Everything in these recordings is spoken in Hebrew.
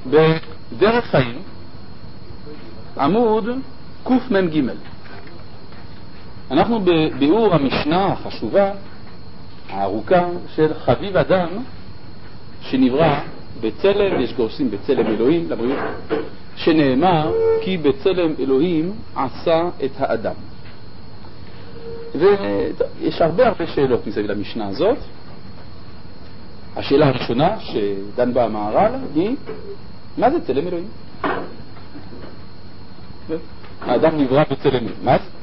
בדרך חיים, עמוד קמ"ג. אנחנו בביאור המשנה החשובה, הארוכה, של חביב אדם שנברא בצלם, יש גורסים בצלם אלוהים, לבריאות, שנאמר כי בצלם אלוהים עשה את האדם. ויש הרבה שאלות מסביב למשנה הזאת. השאלה הראשונה שדן בה המהר"ל היא, מה זה צלם אלוהים? האדם נברא בצלם אלוהים, מה זה?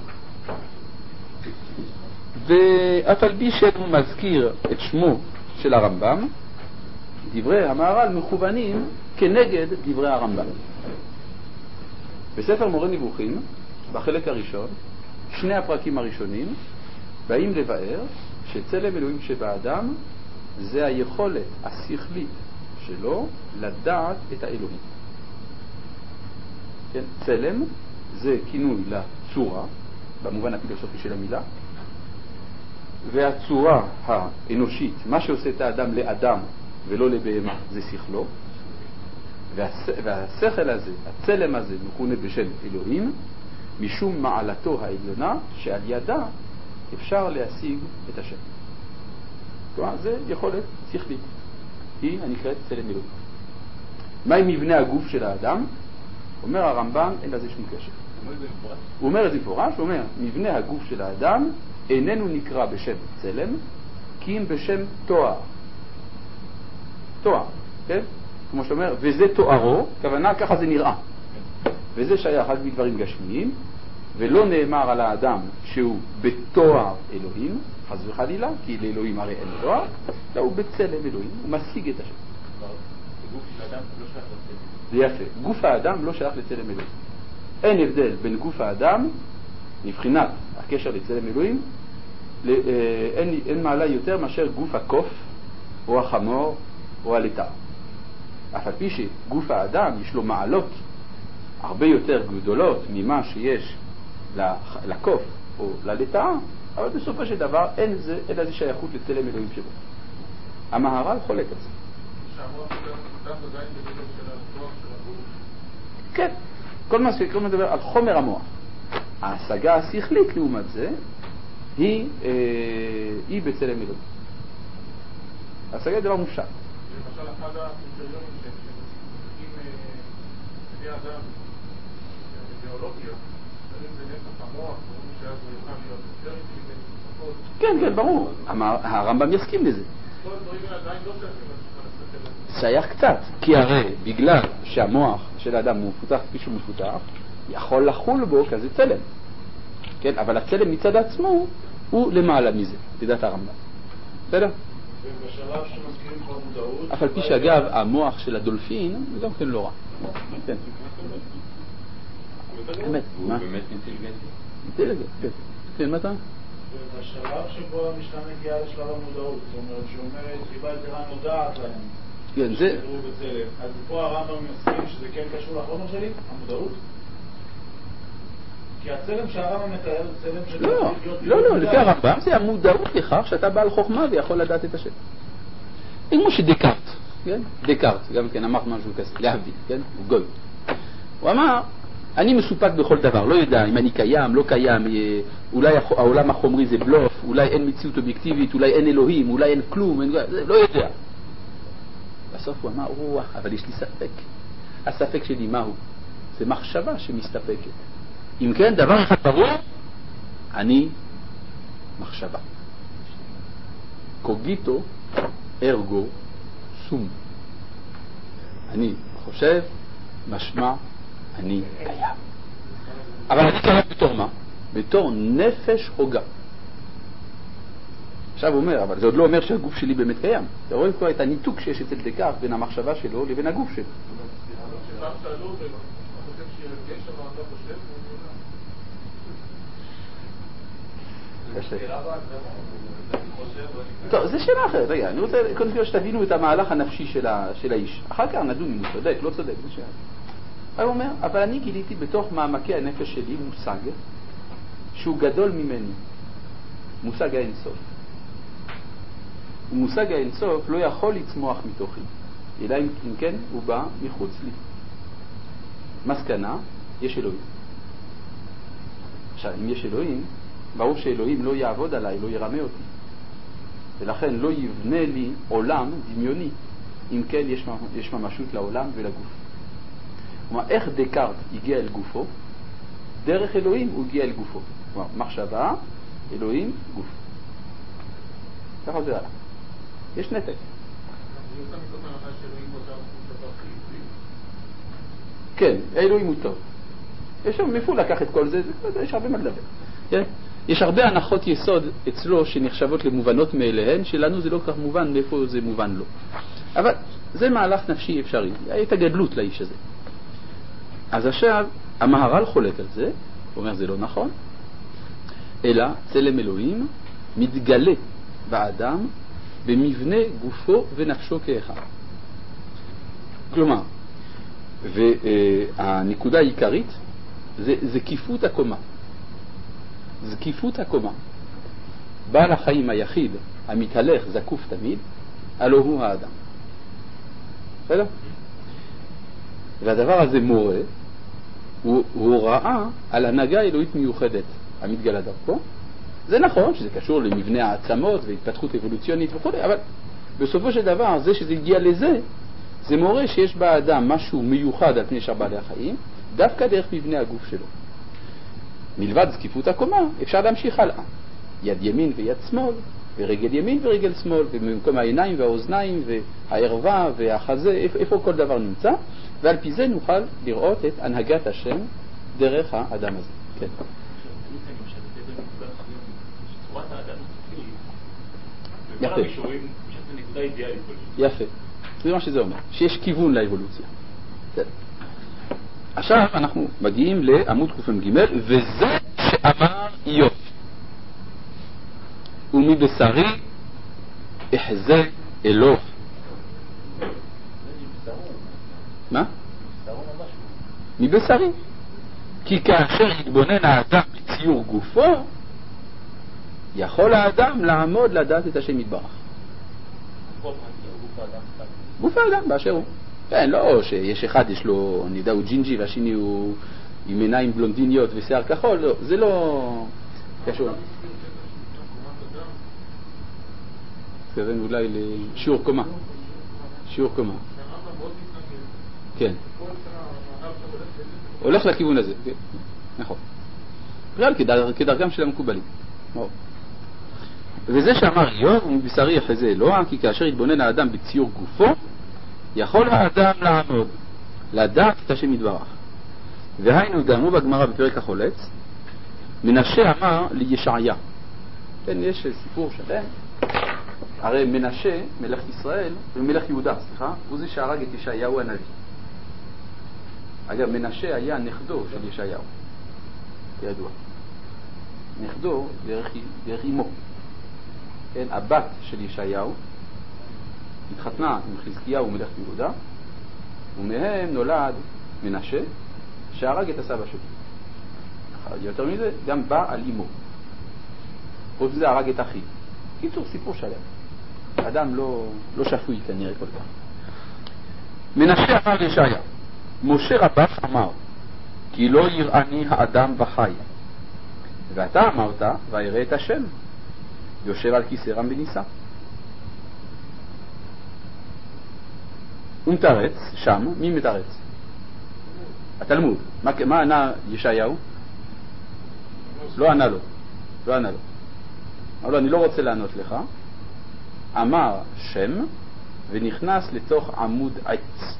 ואף על פי שהוא מזכיר את שמו של הרמב"ם, דברי המהר"ל מכוונים כנגד דברי הרמב"ם. בספר מורה נבוכים, בחלק הראשון, שני הפרקים הראשונים באים לבאר שצלם אלוהים שבאדם זה היכולת השכלית שלו לדעת את האלוהים. כן? צלם זה כינוי לצורה, במובן הפילוסופי של המילה, והצורה האנושית, מה שעושה את האדם לאדם ולא לבהמה, זה שכלו, והשכל הזה, הצלם הזה, מכונה בשם אלוהים, משום מעלתו העליונה שעל ידה אפשר להשיג את השם. כלומר, זה יכולת שכלית, היא הנקראת צלם אלוהים. מה עם מבנה הגוף של האדם? אומר הרמב"ם, אין לזה שום קשר. הוא אומר את זה מפורש, הוא אומר, מבנה הגוף של האדם איננו נקרא בשם צלם, כי אם בשם תואר. תואר, כן? כמו שאומר, וזה תוארו, כוונה ככה זה נראה. וזה שייך רק בדברים גשמיים, ולא נאמר על האדם שהוא בתואר אלוהים, חס וחלילה, כי לאלוהים הרי אין תואר, לא, הוא בצלם אלוהים, הוא משיג את השם. גוף האדם לא שייך לצלם. זה יפה, גוף האדם לא שייך לצלם אלוהים. אין הבדל בין גוף האדם, מבחינת הקשר לצלם אלוהים, אין מעלה יותר מאשר גוף הקוף, או החמור, או הלטה. אף על פי שגוף האדם יש לו מעלות הרבה יותר גדולות ממה שיש לקוף או ללטה, אבל בסופו של דבר אין לזה שייכות לצלם אלוהים שבו. המהר"ל חולק על זה. שהמוח שלנו מפותח עדיין בגלל של הכוח של הגוף? כן, כל מה שכלום מדבר על חומר המוח. ההשגה השכלית לעומת זה היא בצלם אלוהים. ההשגה היא דבר מופשט. למשל אחד הקריטריונים שמסתכלים בני אדם בביולוגיה, אם זה נפח המוח, אומרים שאז הוא יוכל להיות יותר אינטליגנטי. כן, כן, ברור. הרמב"ם יסכים לזה. כל הדברים האלה עדיין לא שייכים. שייך קצת, כי הרי בגלל שהמוח של האדם הוא מפותח כפי שהוא מפותח, יכול לחול בו כזה צלם. כן, אבל הצלם מצד עצמו הוא למעלה מזה, לדעת הרמב"ם. בסדר? ובשלב שמזכירים כבר מודעות... אף על פי שאגב, המוח של הדולפין הוא גם כן לא רע. כן. הוא באמת אינטליגנטי? אינטליגנטי, כן. כן, מה אתה? ובשלב שבו המשנה מגיעה לשלב המודעות, זאת אומרת שאומרת, חיבה יתרה נודעת להם. כן, זה... אז פה הרמב"ם מסכים שזה כן קשור לחומר שלי, המודעות? כי הצלם שהרמב"ם מתאר זה צלם של... לא, לפי הרמב"ם זה המודעות לכך שאתה בעל חוכמה ויכול לדעת את השם. כמו שדקארט, כן? דקארט, גם כן אמר משהו כזה, להבדיל, כן? הוא גוי. הוא אמר, אני מסופק בכל דבר, לא יודע אם אני קיים, לא קיים, אולי העולם החומרי זה בלוף, אולי אין מציאות אובייקטיבית, אולי אין אלוהים, אולי אין כלום, לא יודע. בסוף הוא אמר, רוח, אבל יש לי ספק. הספק שלי מהו? זה מחשבה שמסתפקת. אם כן, דבר אחד ברור, אני מחשבה. קוגיטו ארגו סום. אני חושב, משמע, אני קיים. אבל אני קיים בתור מה? בתור נפש הוגה. עכשיו הוא אומר, אבל זה עוד לא אומר שהגוף שלי באמת קיים. אתה רואה כבר את הניתוק שיש אצל דקארט בין המחשבה שלו לבין הגוף שלו. שפעם שאלו אותו, אתה חושב שיש שם מה אתה חושב? טוב, זה שאלה אחרת. רגע, אני רוצה קודם כל שתבינו את המהלך הנפשי של האיש. אחר כך נדון אם הוא צודק, לא צודק, זה שאלה. הוא אומר, אבל אני גיליתי בתוך מעמקי הנפש שלי מושג שהוא גדול ממני, מושג האינסוף. ומושג האינסוף לא יכול לצמוח מתוכי. אלא אם כן הוא בא מחוץ לי. מסקנה, יש אלוהים. עכשיו, אם יש אלוהים, ברור שאלוהים לא יעבוד עליי, לא ירמה אותי. ולכן לא יבנה לי עולם דמיוני, אם כן יש ממשות לעולם ולגוף. כלומר, איך דקארט הגיע אל גופו? דרך אלוהים הוא הגיע אל גופו. כלומר, מחשבה, אלוהים, גוף. ככה זה הלאה. יש נתק. כן, האלוהים הוא טוב. יש שם מאיפה לקח את כל זה, יש הרבה מה לדבר. כן? יש הרבה הנחות יסוד אצלו שנחשבות למובנות מאליהן, שלנו זה לא כל כך מובן מאיפה זה מובן לו. אבל זה מהלך נפשי אפשרי, הייתה גדלות לאיש הזה. אז עכשיו המהר"ל חולק על זה, הוא אומר זה לא נכון, אלא צלם אלוהים מתגלה באדם במבנה גופו ונפשו כאחד. כלומר, והנקודה העיקרית זה זקיפות הקומה. זקיפות הקומה. בעל החיים היחיד המתהלך זקוף תמיד, הלא הוא האדם. בסדר? והדבר הזה מורה, הוא הוראה על הנהגה אלוהית מיוחדת המתגלה דרכו. זה נכון שזה קשור למבנה העצמות והתפתחות אבולוציונית וכו', אבל בסופו של דבר זה שזה הגיע לזה, זה מורה שיש באדם משהו מיוחד על פני שאר בעלי החיים, דווקא דרך מבנה הגוף שלו. מלבד זקיפות הקומה אפשר להמשיך הלאה. יד ימין ויד שמאל, ורגל ימין ורגל שמאל, ובמקום העיניים והאוזניים והערווה והחזה, איפה כל דבר נמצא, ועל פי זה נוכל לראות את הנהגת השם דרך האדם הזה. כן. יפה. יפה. זה מה שזה אומר, שיש כיוון לאבולוציה. עכשיו אנחנו מגיעים לעמוד ק"ג, וזה שאמר איוב, ומבשרי אחזה אלוה. מה? מבשרי. כי כאשר יתבונן האדם בציור גופו, יכול האדם לעמוד לדעת את השם יתברך. גוף האדם באשר הוא. כן, לא שיש אחד יש לו, אני יודע, הוא ג'ינג'י והשני הוא עם עיניים בלונדיניות ושיער כחול, לא, זה לא קשור. תכוון אולי לשיעור קומה. שיעור קומה. כן. הולך לכיוון הזה, כן. נכון. בכלל כדרכם של המקובלים. וזה שאמר איוב, ומבשרי אחזה אלוה, כי כאשר יתבונן האדם בציור גופו, יכול האדם לעמוד, לדעת את השם יתברך. והיינו דאמרו בגמרא בפרק החולץ, מנשה אמר לישעיה. כן, יש סיפור שלם. הרי מנשה, מלך ישראל, ומלך יהודה, הוא זה שהרג את ישעיהו הנביא. אגב, מנשה היה נכדו של ישעיהו, כידוע. נכדו דרך אמו. כן, הבת של ישעיהו התחתנה עם חזקיהו מלך יהודה, ומהם נולד מנשה שהרג את הסבא שלו. יותר מזה, גם בא על אמו. חוץ מזה הרג את אחי. קיצור, סיפור שלם. אדם לא שפוי כנראה כל כך. מנשה אמר לישעיה, משה רבך אמר, כי לא יראני האדם בחי. ואתה אמרת, ויראה את השם, יושב על כיסא רם ונישא. הוא מתרץ שם, מי מתרץ? התלמוד. מה ענה ישעיהו? לא ענה לו. אמר לו, אני לא רוצה לענות לך. אמר שם ונכנס לתוך עמוד עץ.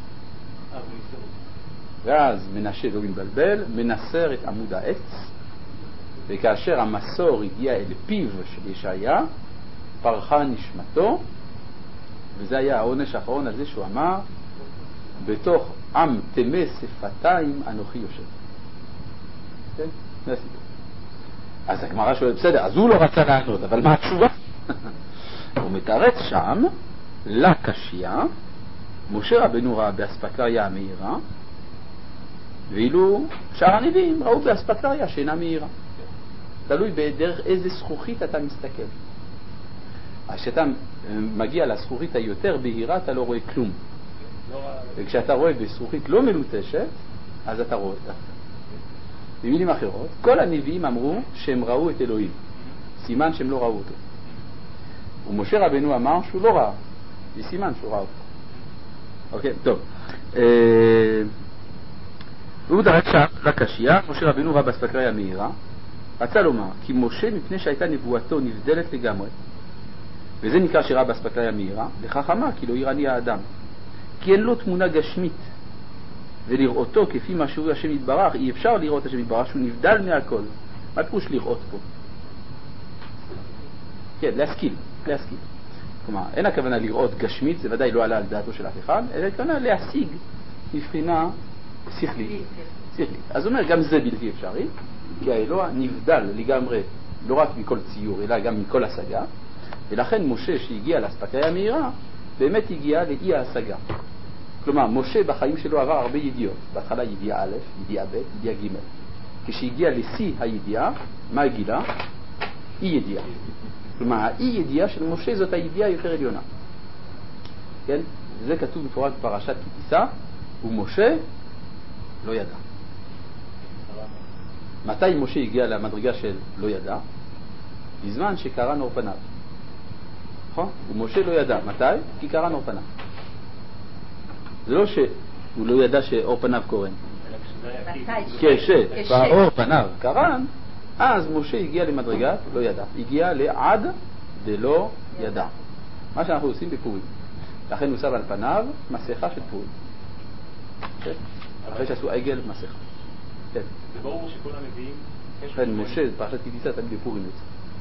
ואז מנשה לא מתבלבל, מנסר את עמוד העץ, וכאשר המסור הגיע אל פיו של ישעיה, פרחה נשמתו, וזה היה העונש האחרון על זה שהוא אמר, בתוך עם תמה שפתיים אנוכי יושב. כן? זה הסיפור. אז הגמרא שואלת, בסדר, אז הוא לא רצה לענות, אבל מה התשובה? הוא מתרץ שם, לקשיה, משה רבנו ראה באספקלריה המהירה, ואילו שאר הנביאים ראו באספקלריה שאינה מהירה. תלוי בדרך איזה זכוכית אתה מסתכל. אז כשאתה מגיע לזכוכית היותר בהירה, אתה לא רואה כלום. וכשאתה רואה בזכוכית לא מלוטשת, אז אתה רואה אותה. במילים אחרות, כל הנביאים אמרו שהם ראו את אלוהים, סימן שהם לא ראו אותו. ומשה רבנו אמר שהוא לא ראה, זה סימן שהוא ראה אותו. אוקיי, טוב. והוא דרש שם לקשיא, משה רבנו ראה באספקלריה המאירה, רצה לומר, כי משה מפני שהייתה נבואתו נבדלת לגמרי, וזה נקרא שראה באספקלריה המאירה, לכך אמר כי לא יראני האדם, כי אין לו תמונה גשמית, ולראותו כפי מה שהוא השם יתברך, אי אפשר לראות השם יתברך שהוא נבדל מהכל. מה פירוש לראות פה? כן, להשכיל. כלומר, אין הכוונה לראות גשמית, זה ודאי לא עלה על דעתו של אף אחד, אלא הכוונה להשיג מבחינה שכלית. אז הוא אומר, גם זה בלתי אפשרי, כי האלוה נבדל לגמרי, לא רק מכל ציור, אלא גם מכל השגה, ולכן משה שהגיע לאספקלריה המאירה, באמת הגיע לאי ההשגה. כלומר, משה בחיים שלו עבר הרבה ידיעות. בהתחלה ידיעה א', ידיעה ב', ידיעה ג'. כשהגיע לשיא הידיעה, מה גילה? אי ידיעה. כלומר, האי ידיעה של משה זאת הידיעה יותר עליונה. כן? זה כתוב בפורש בפרשת כי תישא, ומשה לא ידע. מתי משה הגיע למדרגה של לא ידע? בזמן שקרן אור פניו. נכון? ומשה לא ידע. מתי? כי קרן אור פניו. זה לא שהוא לא ידע שאור פניו קורן. כשאור פניו קרן, אז משה הגיע למדרגת לא ידע. הגיע לעד דלא ידע. מה שאנחנו עושים בפורים. לכן הוא שם על פניו מסכה של פורים. אחרי שעשו עגל מסכה. זה ברור שכל הנביאים... כן, משה, פרשת כי תישא, תמיד בפורים יוצא.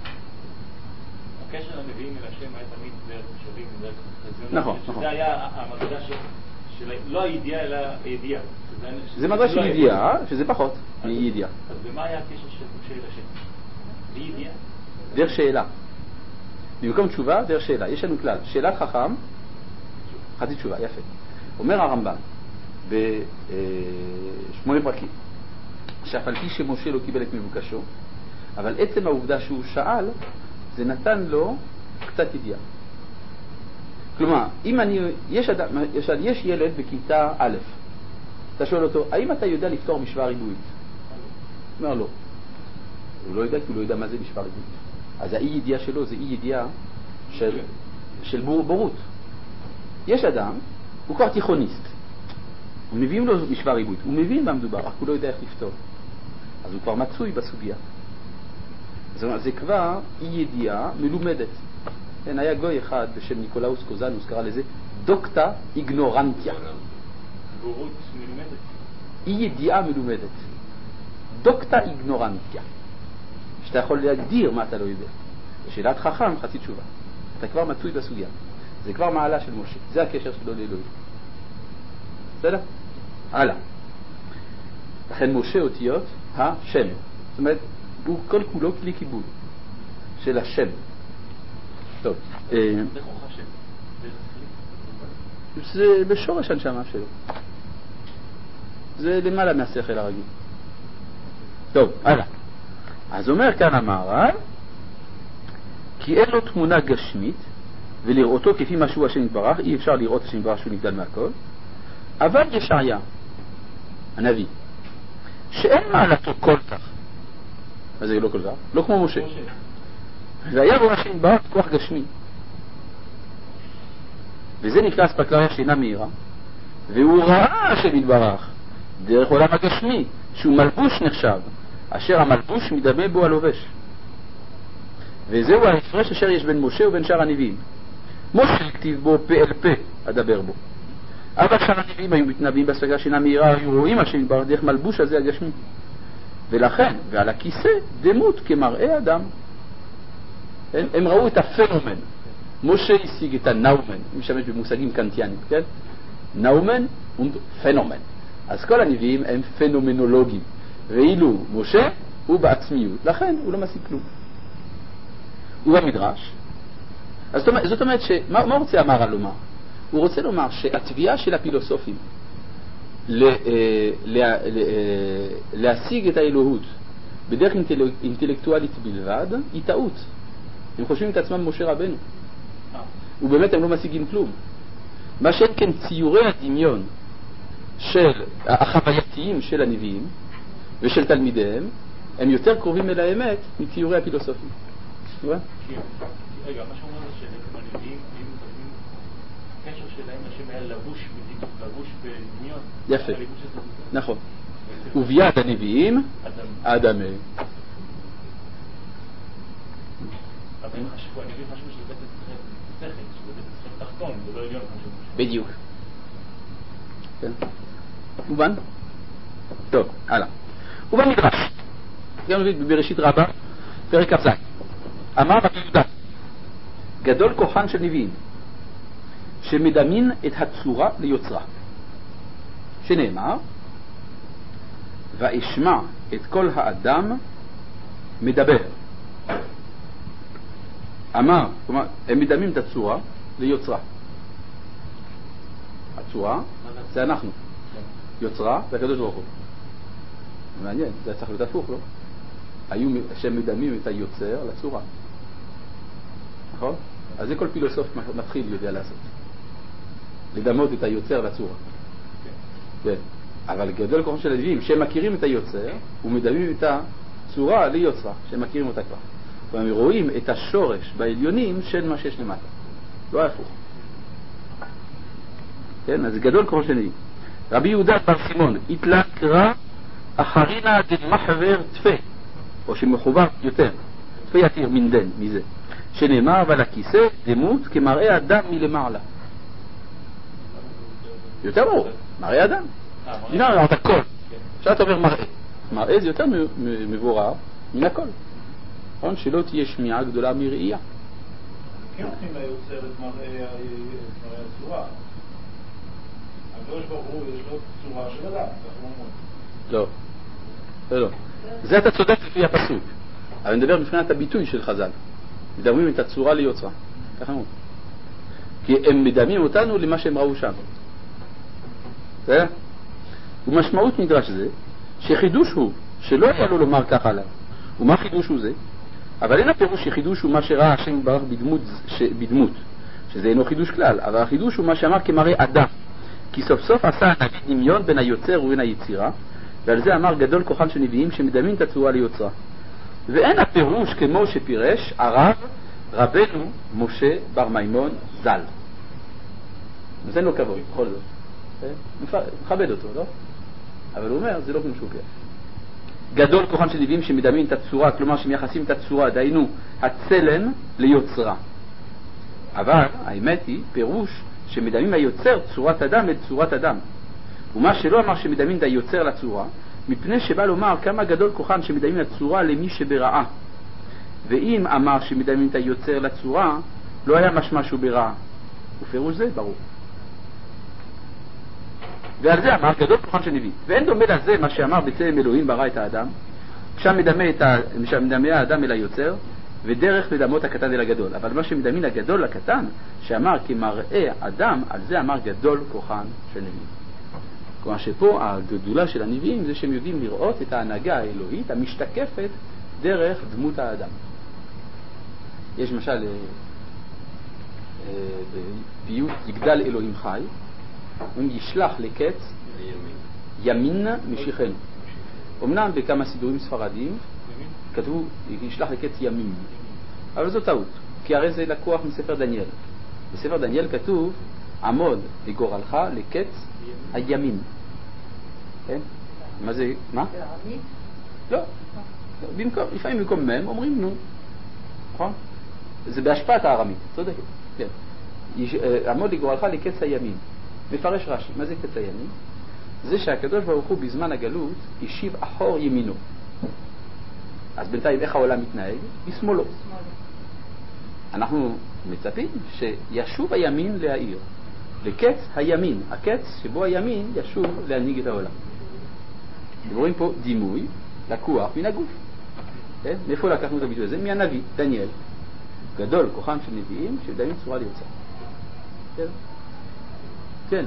הקשר לנביאים אל השם היה תמיד דרך שווים, דרך חזיון. נכון. שזה היה המדרגה לא הידיעה אלא הידיעה. זה מדרגה של ידיעה, שזה פחות מידיעה. אז במה היה הקשר של משה אל השם? בידיעה? דרך שאלה. במקום תשובה, דרך שאלה. יש לנו כלל, שאלת חכם, חצי תשובה, יפה. אומר הרמב"ם ב8 פרקים, שאף על פי שמשה לא קיבל את מבוקשו, אבל עצם העובדה שהוא שאל, זה נתן לו קצת ידיעה. כלומר, אם יש ילד בכיתה א', אתה שואל אותו, האם אתה יודע לפתור משוואה ריבועית? הוא אומר לא. הוא לא יודע כי הוא לא יודע מה זה משוואה ריבועית. אז האי ידיעה שלו זה אי ידיעה של בורות. יש אדם, הוא כבר תיכוניסט. הוא מביאים לו משוואה ריבועית. הוא מבין מה מדובר, רק הוא לא יודע איך לפתור. אז הוא כבר מצוי בסוגיה. זה כבר אי ידיעה מלומדת. כן, היה גוי אחד בשם ניקולאוס קוזנוס, קרא לזה דוקטה איגנורנטיה. בורות מלומדת. אי ידיעה מלומדת. דוקטה איגנורנטיה. שאתה יכול להגדיר מה אתה לא יודע. שאלת חכם, חצי תשובה. אתה כבר מצוי בסוגיה. זה כבר מעלה של משה. זה הקשר שלו לאלוהים. בסדר? הלאה. לכן משה אותיות השם. זאת אומרת, הוא כל כולו כלי קיבול של השם. טוב. זה בשורש הנשמה שלו. זה למעלה מהשכל הרגיל. טוב, הלאה. אז אומר כאן המהר"ל, כי אין לו תמונה גשמית, ולראותו כפי מה שהוא השם יתברך, אי אפשר לראות השם יתברך שהוא נבדל מהכל, אבל ישעיה, הנביא, שאין מעלתו כל כך, אז זה לא כל כך, לא כמו משה, והיה בו השם יתברך כוח גשמי, וזה נקרא אספקלריה שאינה מהירה, והוא ראה השם יתברך דרך עולם הגשמי, שהוא מלבוש נחשב, אשר המלבוש מדמה בו הלובש. וזהו ההפרש אשר יש בין משה ובין שאר הנביאים. משה כתיב בו פה אל פה אדבר בו, אבל שאר הנביאים היו מתנבאים בספקלריה שאינה מהירה, היו רואים השם יתברך דרך מלבוש הזה הגשמי, ולכן ועל הכיסא דמות כמראה אדם. הם ראו את הפנומן. משה השיג את הנאומן, משתמש במושגים קנטיאנים, כן? נאומן ופנומן. אז כל הנביאים הם פנומנולוגים, ואילו משה הוא בעצמיות, לכן הוא לא משיג כלום. הוא במדרש. אז זאת אומרת, מה רוצה המהר"ל לומר? הוא רוצה לומר שהתביעה של הפילוסופים להשיג את האלוהות בדרך אינטלקטואלית בלבד היא טעות. הם חושבים את עצמם משה רבנו, ובאמת הם לא משיגים כלום. מה שאין כן ציורי הדמיון של החווייתיים של הנביאים ושל תלמידיהם, הם יותר קרובים אל האמת מציורי הפילוסופים. רגע, מה שאומר זה שהנביאים קשר שלהם לשם היה לבוש בדמיון. יפה, נכון. וביד הנביאים אדם. אבל הנביאים חשבו שזה בית שכל, שזה בית שכל תחתון, זה לא עליון. בדיוק. מובן? טוב, הלאה. ובמדרש, גם בראשית רבה, פרק כ"ז, אמר רבי יהודה, גדול כוחן של נביאים, שמדמין את הצורה ליוצרה, שנאמר, ואשמע את כל האדם מדבר. אמר, כלומר, הם מדמים את הצורה ליוצרה. הצורה זה אנחנו, יוצרה זה הקדוש ברוך הוא. מעניין, זה צריך להיות הפוך, לא? היו שמדמים את היוצר לצורה, נכון? אז זה כל פילוסוף מתחיל יודע לעשות, לדמות את היוצר לצורה. כן. אבל גדול כוחם של הנביאים שמכירים את היוצר ומדמים את הצורה ליוצרה, שמכירים אותה כבר. והם רואים את השורש בעליונים של מה שיש למטה, לא הפוך. כן, אז גדול כוחם של הנביאים. רבי יהודה בר סימון התלה קרא אחרינה דמחבר תפה, או שמחובר יותר, תפה יתיר מנדן מזה, שנאמר אבל הכיסא דמות כמראה אדם מלמעלה. יותר ברור, מראה אדם. הנה אמרת הכל. עכשיו אתה אומר מראה. מראה זה יותר מבורר מן הכל. נכון? שלא תהיה שמיעה גדולה מראייה. כן הולכים ליוצר את מראה הצורה. הקדוש ברוך הוא יש לו צורה של אדם. לא. לא. זה אתה צודק לפי הפסוק. אבל אני מדבר מבחינת הביטוי של חז"ל. מדמים את הצורה ליוצרה. ככה אמרו. כי הם מדמים אותנו למה שהם ראו שם. בסדר? ומשמעות מדרש זה שחידוש הוא שלא היה לו לומר ככה עליו. ומה חידוש הוא זה? אבל אין הפירוש שחידוש הוא מה שראה השם יתברך בדמות, שזה אינו חידוש כלל, אבל החידוש הוא מה שאמר כמראה אדם, כי סוף סוף עשה הנביא דמיון בין היוצר ובין היצירה, ועל זה אמר גדול כוחם של נביאים שמדמים את הצורה ליוצרה. ואין הפירוש כמו שפירש הרב רבנו משה בר מימון ז"ל. אז אין לו כבוד בכל זאת, מכבד אותו, לא? אבל הוא אומר, זה לא כמו שהוא פירש. גדול כוחם של נביאים שמדמים את הצורה, כלומר שמייחסים את הצורה, דהיינו הצלם ליוצרה. אבל האמת היא פירוש שמדמים היוצר צורת אדם לצורת אדם. ומה שלא אמר שמדמים את היוצר לצורה, מפני שבא לומר כמה גדול כוחן שמדמים את הצורה למי שברעה. ואם אמר שמדמים את היוצר לצורה, לא היה משמע שהוא ברעה. ופירוש זה ברור. ועל זה אמר גדול כוחן של נביא. ואין דומה לזה מה שאמר בצלם אלוהים ברא את האדם, כשמדמה האדם אל היוצר, ודרך לדמות הקטן אל הגדול. אבל מה שמדמין הגדול לקטן, שאמר כמראה אדם, על זה אמר גדול כוחן של נביא. כלומר שפה הגדולה של הנביאים זה שהם יודעים לראות את ההנהגה האלוהית המשתקפת דרך דמות האדם. יש למשל בפיוט יגדל אלוהים חי, הוא ישלח לקץ ימין משיחנו. אמנם בכמה סידורים ספרדיים כתבו ישלח לקץ ימין, אבל זו טעות, כי הרי זה לקוח מספר דניאל. בספר דניאל כתוב עמוד לגורלך לקץ הימין. כן? מה זה? מה? לא. לפעמים במקום מם אומרים נו. נכון? זה בהשפעת הארמית, צודק. כן. עמוד לגורלך לקץ הימין. מפרש רש"י, מה זה קץ הימין? זה שהקדוש ברוך הוא בזמן הגלות השיב אחור ימינו. אז בינתיים איך העולם מתנהג? בשמאלו. אנחנו מצפים שישוב הימין להעיר. לקץ הימין, הקץ שבו הימין ישוב להנהיג את העולם. רואים פה דימוי לקוח מן הגוף. כן? מאיפה לקחנו את הביטוי הזה? מהנביא, דניאל. גדול כוחם של נביאים שמדמים צורה ליוצר. כן? כן.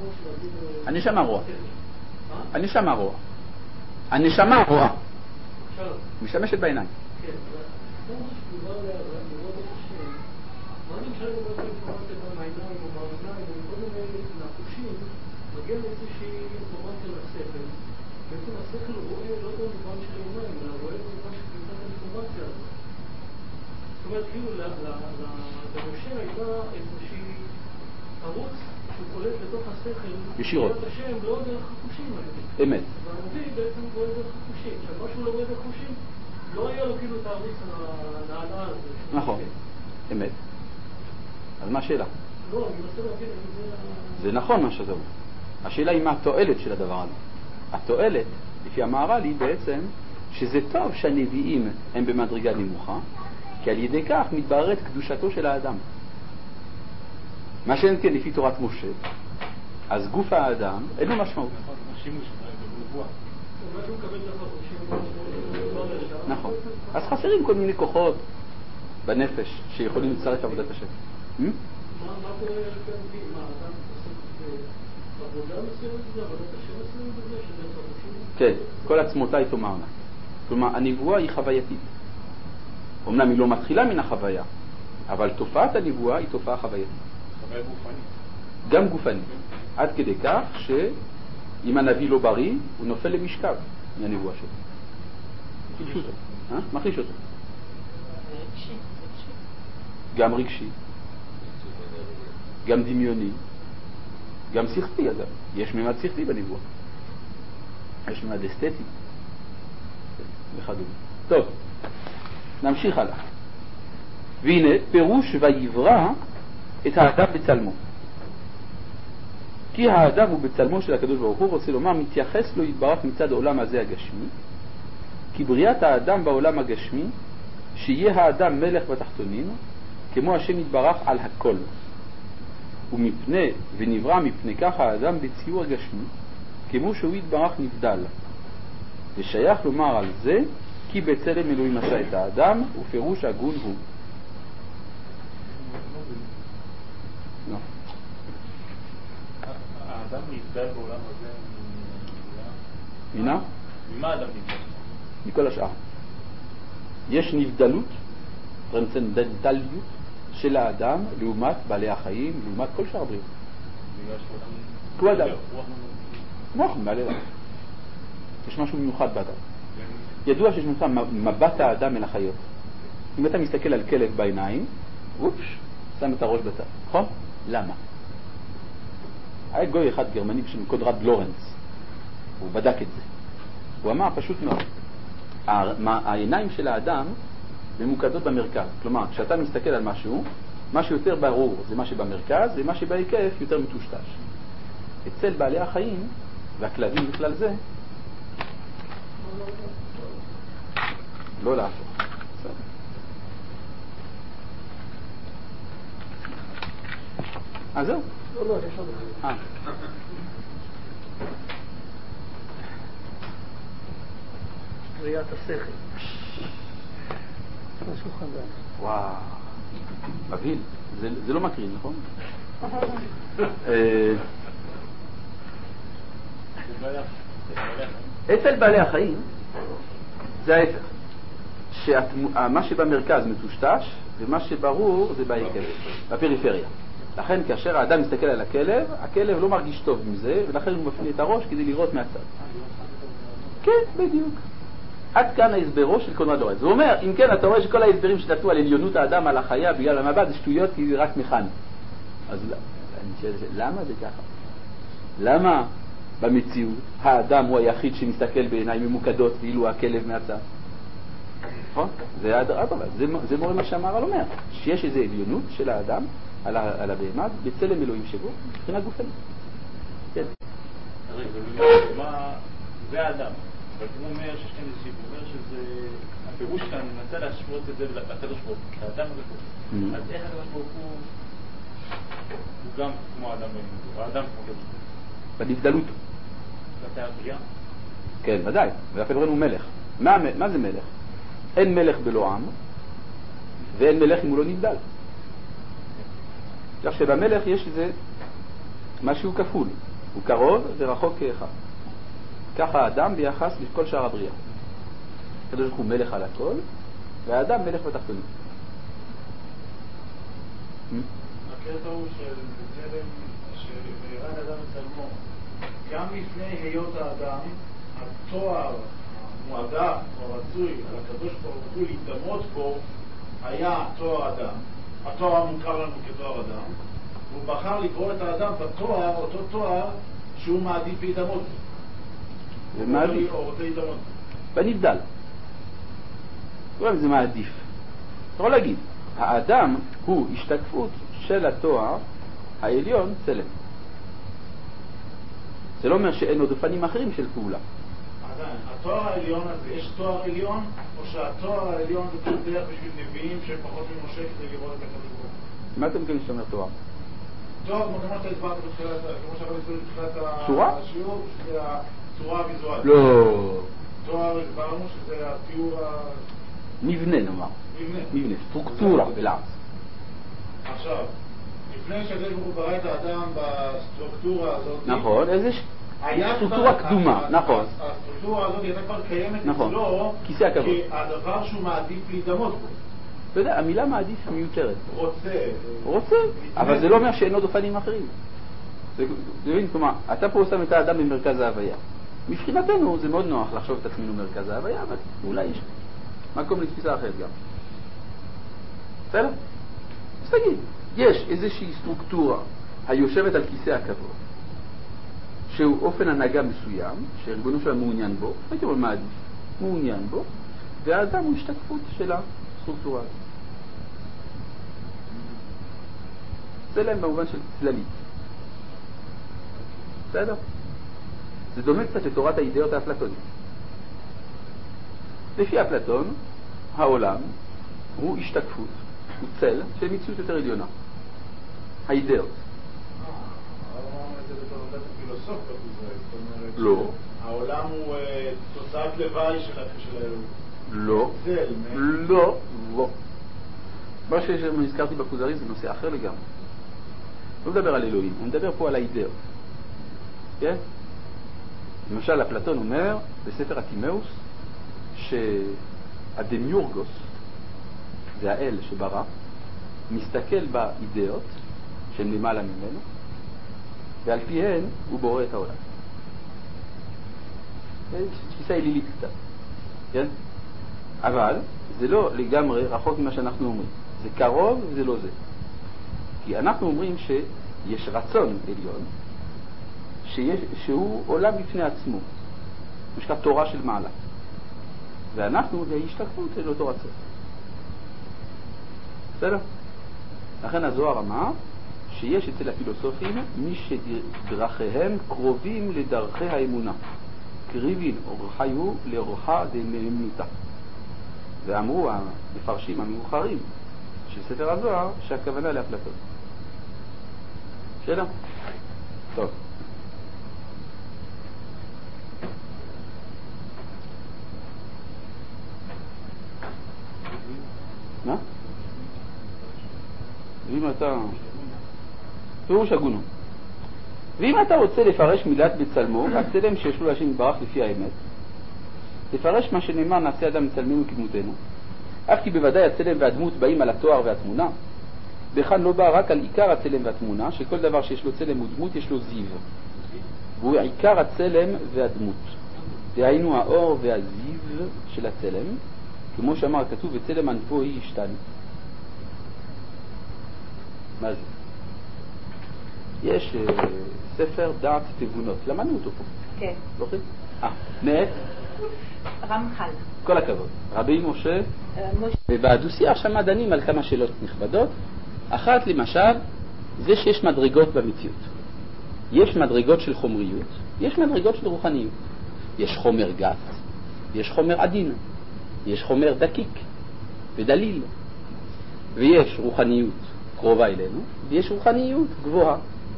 הנשמה רואה. הנשמה רואה. משתמשת בעיניים. כן, אבל כמו שדובר לראות את השם, מה למשל לראות את האינפורמציה גם מהעיניים או מהעיניים או מכל מיני מהחושים, מגיע לאיזושהי אינפורמציה לשכל, בעצם השכל רואה לא במובן של עיניים, אלא רואה במובן של קליטת האינפורמציה הזאת. זאת אומרת, כאילו למשה הייתה איזושהי ערוץ שהוא קולט לתוך השכל, ישירות. את השם לא דרך החושים האלה. אמת. והנביא בעצם רואה דרך החושים. עכשיו, מה שהוא לא רואה דרך החושים, לא היה לו כאילו את הערוץ הנעלה הזה. נכון, אמת. אז מה השאלה? לא, אני מנסה להבין אם זה... זה נכון מה שאתה אומר. השאלה היא מה התועלת של הדבר הזה. התועלת, לפי המהר"ל, היא בעצם שזה טוב שהנביאים הם במדרגה נמוכה, כי על ידי כך מתבררת קדושתו של האדם. מה שאין כן לפי תורת משה, אז גוף האדם אין לו משמעות. נכון, השימוש בנבואה. מה שהוא מקבל דרך החושים, נכון. אז חסרים כל מיני כוחות בנפש שיכולים לצרף עבודת השם. מה קורה לפי מה, האדם עושה בעבודה מסוימת בזה, עבודת השם מסוימת בזה, שדרך החושים? כן, כל עצמותיי תאמרנה. כלומר, הנבואה היא חווייתית. אמנם היא לא מתחילה מן החוויה, אבל תופעת הנבואה היא תופעה חווייתית. חוויה גופנית. גם גופנית. עד כדי כך שאם הנביא לא בריא, הוא נופל למשכב מהנבואה שלו. מחליש אותו. מחליש אותו. רגשי. גם רגשי, גם דמיוני, גם שכלי אגב. יש ממד שכלי בנבואה. יש ממד אסתטי. וכדומה. טוב, נמשיך הלאה. והנה פירוש ויברא את האדם בצלמו. כי האדם הוא בצלמו של הקדוש ברוך הוא, רוצה לומר, מתייחס לו יתברך מצד העולם הזה הגשמי, כי בריאת האדם בעולם הגשמי, שיהיה האדם מלך בתחתונים, כמו השם יתברך על הכל. ונברא מפני כך האדם בציור הגשמי, כמו שהוא יתברך נבדל. ושייך לומר על זה, כי בצלם אלוהים עשה את האדם, ופירוש הגון הוא. לא. האדם נבדל בעולם הזה ממה? ממה האדם נבדל? מכל השאר. יש נבדלות, טרנסצנדנטליות של האדם לעומת בעלי החיים, לעומת כל שאר הבריאות. בגלל הוא אדם. רוח נכון, בעלי החיים. יש משהו מיוחד באדם. ידוע שיש מבט האדם אל החיות. אם אתה מסתכל על כלב בעיניים, שם את הראש בצד, נכון? למה? היה גוי אחד גרמני בשם קונרד לורנץ, הוא בדק את זה. הוא אמר פשוט מאוד, העיניים של האדם ממוקדות במרכז. כלומר, כשאתה מסתכל על משהו, מה שיותר ברור זה מה שבמרכז, ומה שבהיקף יותר מטושטש. אצל בעלי החיים, והכלבים בכלל זה, לא להפוך. זהו. לא, יש עוד אחד. בריאת השכל. משהו חדש. וואו, מבהיל. זה לא מקרין, נכון? אצל בעלי החיים זה ההפך, שמה שבמרכז מטושטש ומה שברור זה בהיקף, בפריפריה. לכן כאשר האדם מסתכל על הכלב, הכלב לא מרגיש טוב מזה, ולכן הוא מפנה את הראש כדי לראות מהצד. כן, בדיוק. עד כאן ההסברו של קונרד לורנץ. הוא אומר, אם כן, אתה רואה שכל ההסברים שנתנו על עליונות האדם על החיה בגלל המבט זה שטויות, כי זה רק מכני. אז אני שואל, למה זה ככה? למה במציאות האדם הוא היחיד שמסתכל בעיניים ממוקדות ואילו הכלב מהצד? נכון? זה מורה מה שהמהר"ל אומר, שיש איזו עליונות של האדם על הבהמה בצלם אלוהים שבו, מבחינה גופנית. כן. זה האדם. אבל הוא אומר שיש כאן איזושהי, הוא אומר שזה, הפירוש כאן מנסה להשוות את זה לקדוש ברוך הוא, לאדם הקדוש. אז איך הקדוש ברוך הוא גם כמו האדם בנבדלות, האדם כמו הקדוש ברוך הוא? בנבדלות. בתי הבריאה? כן, ודאי, ואפילו הוא מלך. מה זה מלך? אין מלך בלא עם, ואין מלך אם הוא לא נבדל. כך שבמלך יש איזה משהו כפול, הוא קרוב ורחוק כאחד. ככה האדם ביחס לכל שאר הבריאה. הקדוש ברוך הוא מלך על הכל, והאדם מלך בתחתונים. הקטע הוא של צלם שירד אדם בצלמו. גם לפני היות האדם, התואר המועדף או הרצוי על הקדוש ברוך הוא להידמות בו היה תואר אדם. התואר המוכר לנו כתואר אדם, והוא בחר לקרוא את האדם בתואר, אותו תואר שהוא מעדיף להידמות בו. ומעדיף. או רוצה להידמות בו. בנבדל. זה מעדיף. אתה יכול להגיד, האדם הוא השתקפות של התואר העליון צלם. זה לא אומר שאין עוד אופנים אחרים של פעולה. עדיין, התואר העליון הזה, יש תואר עליון, או שהתואר העליון זה פשוט דרך בשביל נביאים שהם פחות ממשה כדי לראות את הקדוש ברוך הוא? מה אתם מכירים שאתה אומר תואר? תואר, כמו שאתה הסברת בתחילת, כמו שאתה הסברת בתחילת השיעור, שזה הצורה הוויזואלית. לא. תואר הסברנו שזה התיאור מבנה נאמר. מבנה. סטרוקטורה בלעז. עכשיו, לפני שהקדוש ברוך הוא ברא את האדם בסטרוקטורה הזאת, נכון, איזה סטרוקטורה קדומה, נכון. הסטרוקטורה הזאת הייתה כבר קיימת אצלו, כיסא הכבוד. כהדבר שהוא מעדיף להידמות בו. אתה יודע, המילה מעדיף מיותרת. רוצה, אבל זה לא אומר שאין עוד אופנים אחרים. זה מבין, כלומר, אתה פה שם את האדם במרכז ההוויה. מבחינתנו זה מאוד נוח לחשוב את עצמנו מרכז ההוויה, אבל אולי יש מקום לתפיסה אחרת גם. בסדר? אז תגיד, יש איזושהי סטרוקטורה היושבת על כיסא הכבוד, שהוא אופן הנהגה מסוים, שארגונו שלה מעוניין בו, הייתי אומר מעדיף, מעוניין בו, והאדם הוא השתקפות של הסטרוקטורה הזאת. צלם במובן של צללית. בסדר? זה דומה קצת לתורת האידאות האפלטונית. לפי אפלטון, העולם הוא השתקפות, הוא צל של מציאות יותר עליונה. האידאות. זה בתור עבודת הפילוסוף בכוזרי, זאת אומרת, לא. העולם הוא תוצאת לוואי של האלוהים. לא. לא. לא. מה שהזכרתי בכוזרי זה נושא אחר לגמרי. לא מדבר על אלוהים, אני מדבר פה על האידאות. כן? למשל, אפלטון אומר בספר הטימאוס שהדמיורגוס, זה האל שברא, מסתכל באידאות שהן למעלה ממנו, ועל פיהן הוא בורא את העולם. זה תפיסה אלילית קצת, כן? אבל זה לא לגמרי רחוק ממה שאנחנו אומרים. זה קרוב וזה לא זה. כי אנחנו אומרים שיש רצון עליון, שהוא עולם בפני עצמו, משקע תורה של מעלה, ואנחנו זה השתקפות של אותו רצון. בסדר? לכן הזוהר אמר שיש אצל הפילוסופים מי שדרכיהם קרובים לדרכי האמונה, קריבין אורחיו לאורחה דאמנותה. ואמרו המפרשים המאוחרים של ספר הזוהר שהכוונה לאפלטון. שאלה? טוב. מה? ואם אתה... פירוש הגונו. ואם אתה רוצה לפרש מילת בצלמו, הצלם שיש לו להשם יתברך לפי האמת, תפרש מה שנאמר נעשה אדם בצלמנו כדמותנו, אף כי בוודאי הצלם והדמות באים על התואר והתמונה, וכאן לא בא רק על עיקר הצלם והתמונה, שכל דבר שיש לו צלם ודמות יש לו זיו, והוא עיקר הצלם והדמות, דהיינו האור והזיו של הצלם, כמו שאמר כתוב בצלם אנפו היא ישתן. מה זה? יש ספר דעת תבונות, למדנו אותו פה. כן. לא חושב? מאת? רמח"ל. כל הכבוד. רבי משה. ובדו-שיח שם דנים על כמה שאלות נכבדות. אחת למשל, זה שיש מדרגות במציאות. יש מדרגות של חומריות, יש מדרגות של רוחניות. יש חומר גס, יש חומר עדין, יש חומר דקיק ודליל, ויש רוחניות קרובה אלינו, ויש רוחניות גבוהה.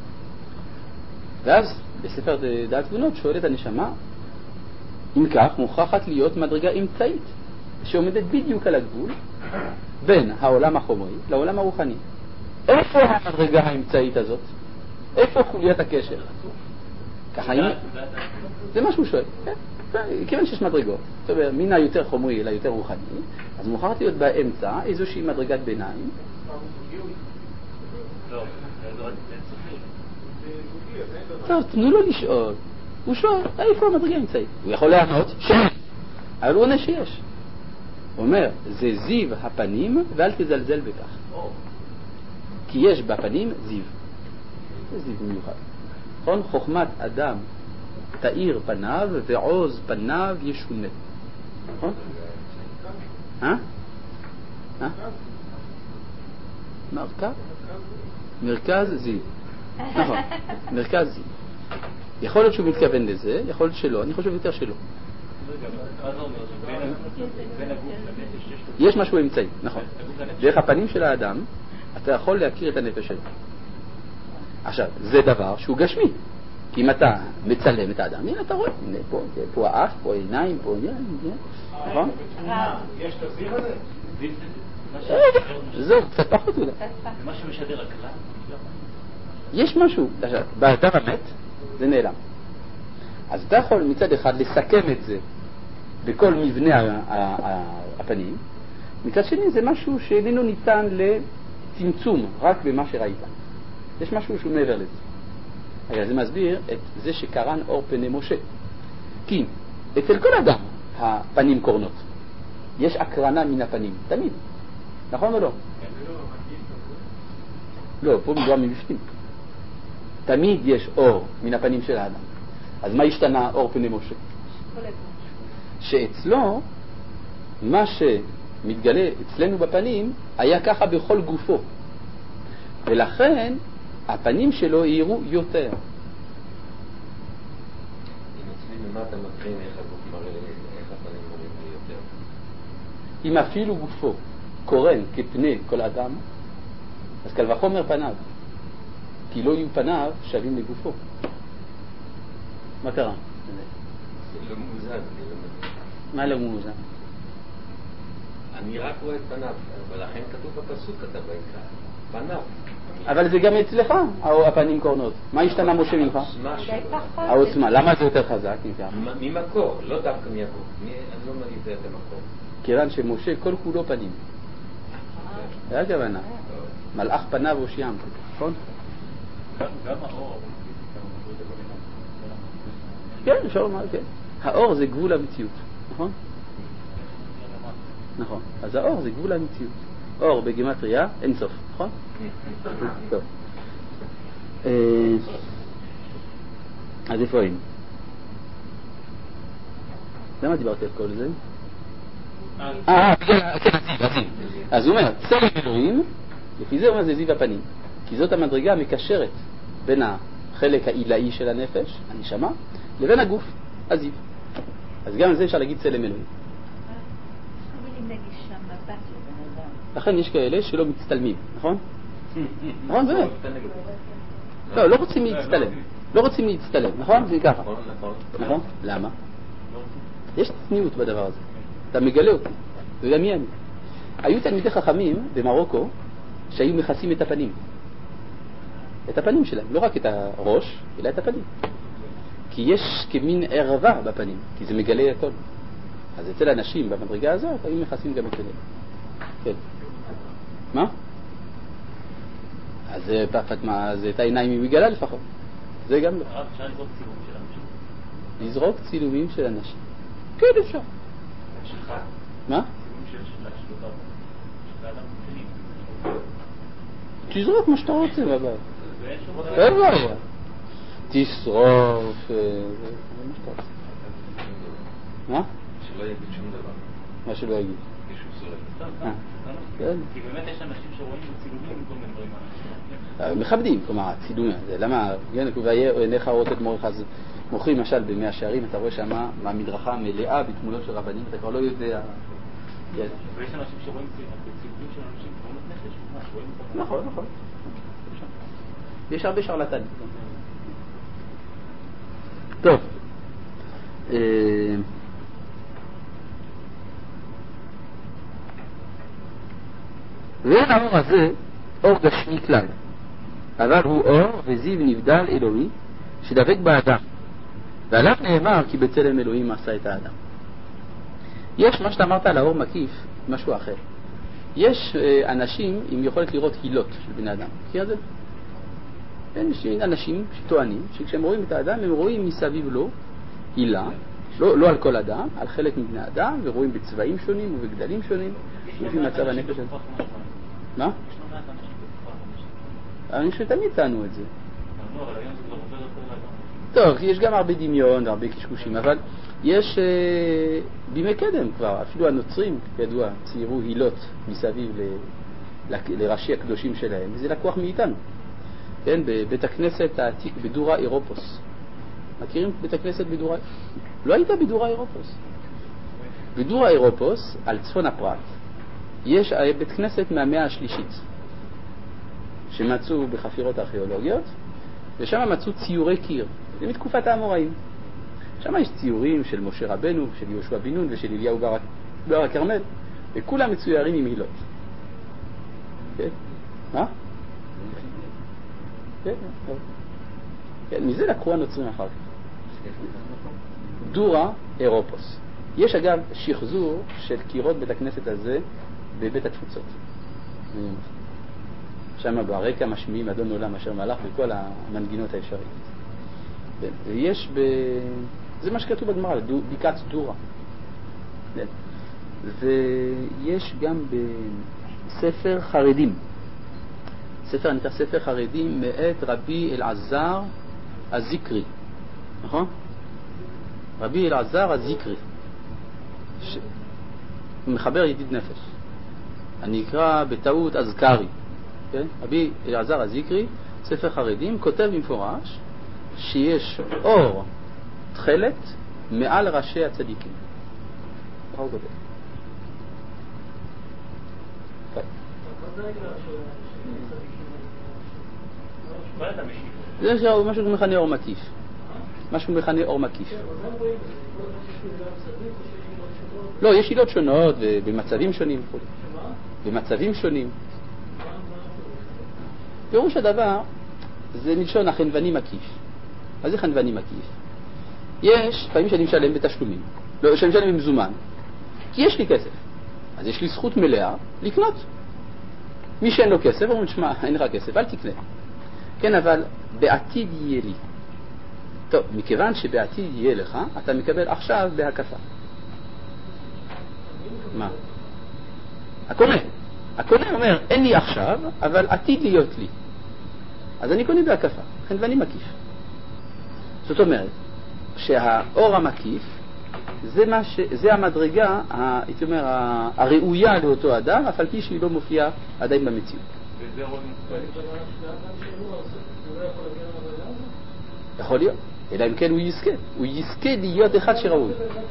ואז בספר דעת תבונות שואלת הנשמה, אם כך מוכרחת להיות מדרגה אמצעית שעומדת בדיוק על הגבול בין העולם החומרי לעולם הרוחני. איפה המדרגה האמצעית הזאת? איפה חוליית הקשר? ככה זה מה שהוא שואל. כיוון שיש מדרגות, זאת אומרת, מן היותר חומרי אלא יותר רוחני, אז מוכרח להיות באמצע איזושהי מדרגת ביניים. טוב, תנו לו לשאול. הוא שואל, איפה המדרגה נמצאת? הוא יכול לענות שאין, אבל הוא עונה שיש. הוא אומר, זה זיו הפנים ואל תזלזל בכך. כי יש בפנים זיו. זה זיו מיוחד. נכון? חוכמת אדם תאיר פניו ועוז פניו ישונה. נכון? מרכז זיו. נכון, מרכז זיו. יכול להיות שהוא מתכוון לזה, יכול להיות שלא, אני חושב יותר שלא. יש משהו אמצעי, נכון. דרך הפנים של האדם אתה יכול להכיר את הנפש שלו. עכשיו, זה דבר שהוא גשמי. כי אם אתה מצלם את האדם, הנה אתה רואה, הנה פה האף, פה העיניים, פה נכון? יש את הזיו הזה? זהו, קצת פחות אולי. זה מה שמשדר הכלל? יש משהו, באדם המת זה נעלם. אז אתה יכול מצד אחד לסכם את זה בכל מבנה הפנים, מצד שני זה משהו שאיננו ניתן לצמצום רק במה שראית. יש משהו שהוא מעבר לזה. זה מסביר את זה שקרן אור פני משה. כי אצל כל אדם הפנים קורנות. יש הקרנה מן הפנים, תמיד. נכון או לא? לא, פה מדובר מבפנים. תמיד יש אור מן הפנים של האדם. אז מה השתנה אור פני משה? שאצלו מה שמתגלה אצלנו בפנים היה ככה בכל גופו, ולכן הפנים שלו יראו יותר. אם עצמי ממה אתה מבחין איך הגוף מראה, איך הפנים מראים לי יותר? אם אפילו גופו קורן כפני כל אדם, אז קל וחומר פניו, כי לא יהיו פניו שווים לגופו. מה קרה? זה לא מוזן, אני לא מבין. מה לא מוזן? אני רק רואה את פניו, ולכן כתוב בפסוק כתב ויקרא, פניו. אבל זה גם אצלך, הפנים קורנות. מה השתנה משה ממך? העוצמה. למה זה יותר חזק? ממקור, לא דווקא מהגוף. אני לא מגיד את המקור. כיוון שמשה כל כולו פנים. זה הכוונה. מלאך פניו הושיעם. נכון? גם האור. כן, אפשר לומר, כן. האור זה גבול המציאות. נכון? נכון. אז האור זה גבול המציאות. אור בגימטריה אין סוף, נכון? טוב. אז איפה היינו? למה דיברתי על כל זה? בגלל הזיו. אז הוא אומר, צלם אלוהים, לפי זה הוא אומר זה זיו הפנים. כי זאת המדרגה המקשרת בין החלק העילאי של הנפש, הנשמה, לבין הגוף, הזיו. אז גם על זה אפשר להגיד צלם אלוהים. לכן יש כאלה שלא מצטלמים, נכון? נכון, באמת. לא רוצים להצטלם. לא רוצים להצטלם, נכון? זה ככה. נכון? למה? יש צניעות בדבר הזה. אתה מגלה אותי. אתה יודע מי אני? היו תלמידי חכמים במרוקו שהיו מכסים את הפנים. את הפנים שלהם, לא רק את הראש, אלא את הפנים. כי יש כמין ערווה בפנים, כי זה מגלה הכל. אז אצל אנשים במדרגה הזאת היו מכסים גם את זה. כן. מה? אז זה פחד מה, זה את העיניים היא מגלה לפחות. זה גם לא. אפשר לזרוק צילומים של אנשים? לזרוק צילומים של אנשים. כן, אפשר. שלך? מה? צילומים של האדם שלי. תזרוק מה שאתה רוצה בבית. אין בעיה. תשרוף. מה שאתה רוצה. מה? שלא יגיד שום דבר. מה שלא יגיד. מישהו שורף. כן. כי באמת יש אנשים שרואים בצילומים כל מיני דברים. מכבדים, כלומר, הצילומים. למה? עיניך רואות את מורך, אז מוכרים למשל במאה שערים, אתה רואה שמה המדרכה מלאה בתמונות של רבנים, אתה כבר לא יודע. ויש אנשים שרואים בצילומים של אנשים תמונות נפש, ממש רואים אותם. נכון, נכון. יש הרבה שרלטנים. טוב. ואין האור הזה אור גשמי כלל, אבל הוא אור וזיו נבדל אלוהי שדבק באדם, ועליו נאמר כי בצלם אלוהים עשה את האדם. יש מה שאתה אמרת על האור מקיף, משהו אחר. יש אנשים עם יכולת לראות הילות של בני אדם. מכיר את זה? יש אנשים שטוענים שכשהם רואים את האדם הם רואים מסביב לו הילה, לא על כל אדם, על חלק מבני אדם, ורואים בצבעים שונים ובגדלים שונים לפי מצב הנפש הזה. מה? אני חושב שתמיד טענו את זה. טוב, יש גם הרבה דמיון והרבה קשקושים, אבל יש בימי קדם כבר, אפילו הנוצרים, כידוע, ציירו הילות מסביב לראשי הקדושים שלהם, וזה לקוח מאיתנו. כן, בבית הכנסת העתיק בדורה אירופוס. מכירים בית הכנסת בדורה? לא היית בדורה אירופוס. בדורה אירופוס, על צפון הפרת, יש בית כנסת מהמאה השלישית, שמצאו בחפירות ארכיאולוגיות, ושם מצאו ציורי קיר. זה מתקופת האמוראים. שם יש ציורים של משה רבנו, של יהושע בן נון ושל אליהו בר הכרמל, וכולם מצוירים עם הילות. כן? מה? כן, מזה לקחו הנוצרים אחר כך. דורה אירופוס. יש אגב שחזור של קירות בית הכנסת הזה בבית התפוצות. שם ברקע משמיעים אדון עולם אשר מלך וכל המנגינות האפשריות. ויש זה מה שכתוב בגמרא, בקעת דורה. ויש גם בספר חרדים. ספר נקרא ספר חרדים מאת רבי אלעזר הזיקרי. נכון? רבי אלעזר הזיקרי. מחבר ידיד נפש. אני אקרא בטעות אזכרי. כן? רבי אלעזר הזיקרי, ספר חרדים, כותב במפורש שיש אור תחלת מעל ראשי הצדיקים. ככה הוא כותב. זה משהו שמכנה אור מקיף. משהו מכנה אור מקיף. לא, יש עילות שונות ובמצבים שונים. במצבים שונים. פירוש הדבר זה מלשון החנווני מקיף. מה זה חנווני מקיף? יש פעמים שאני משלם בתשלומים, לא, שאני משלם במזומן, כי יש לי כסף. אז יש לי זכות מלאה לקנות. מי שאין לו כסף, אומרים, שמע, אין לך כסף, אל תקנה. כן, אבל בעתיד יהיה לי. טוב, מכיוון שבעתיד יהיה לך, אתה מקבל עכשיו בהקפה. מה? הקונה אומר, אין לי עכשיו, אבל עתיד להיות לי. אז אני קונה בהקפה, חנווני מקיף. זאת אומרת, שהאור המקיף, זה המדרגה, הייתי אומר, הראויה לאותו אדם, אף על פי שהיא לא מופיעה עדיין במציאות. וזה רוב יכול להיות, אלא אם כן הוא יזכה להיות אחד שראוי.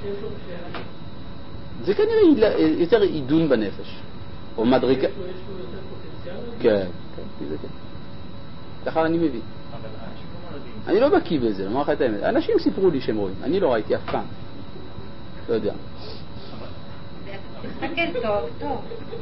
זה כנראה יותר עידון בנפש, או מדרגה. כן, זה כן. ככה אני מבין. אני לא בקיא בזה, אומר לך את האמת. אנשים סיפרו לי שהם רואים, אני לא ראיתי אף פעם. לא יודע. תסתכל טוב.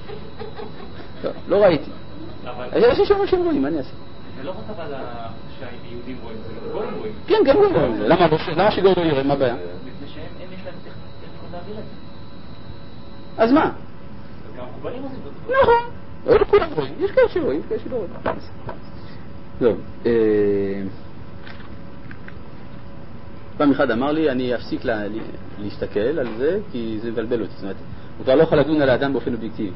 לא ראיתי. אנשים שאומרים שהם רואים, מה אני אעשה? זה לא רק אבל שהיהודים רואים, זה גויים רואים. כן, גם גויים רואים. למה שגויים לא יראים? מה הבעיה? לפני שהם יש להם תכף להעביר את זה. אז מה? גם מקובלים עושים זאת. נכון. לא כולם רואים. יש כאלה שרואים, יש כאלה שלא רואים. טוב. פעם אחד אמר לי, אני אפסיק להסתכל על זה, כי זה מבלבל אותי. זאת אומרת, הוא כבר לא יכול לדון על האדם באופן אובייקטיבי.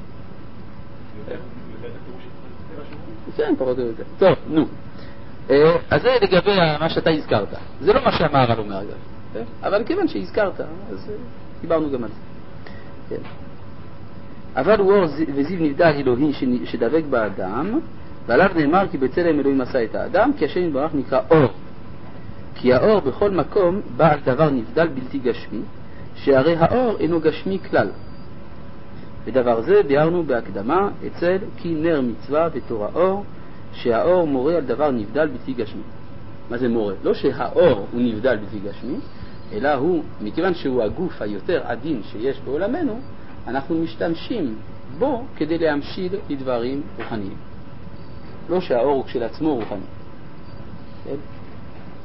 כן, פחות או יותר. טוב, נו. אז זה לגבי מה שאתה הזכרת. זה לא מה שהמהר"ל אומר אגב. אבל כיוון שהזכרת, אז דיברנו גם על זה. כן. אבל הוא אור וזיו נבדל אלוהי שדבק באדם, ועליו נאמר כי בצלם אלוהים עשה את האדם, כי השם יתברך נקרא אור. כי האור בכל מקום בעל דבר נבדל בלתי גשמי, שהרי האור אינו גשמי כלל. ודבר זה ביארנו בהקדמה אצל כי נר מצווה ותורה אור, שהאור מורה על דבר נבדל בלתי גשמי. מה זה מורה? לא שהאור הוא נבדל בלתי גשמי, אלא הוא, מכיוון שהוא הגוף היותר עדין שיש בעולמנו, אנחנו משתמשים בו כדי להמשיל לדברים רוחניים. לא שהאור הוא כשלעצמו רוחני. כן?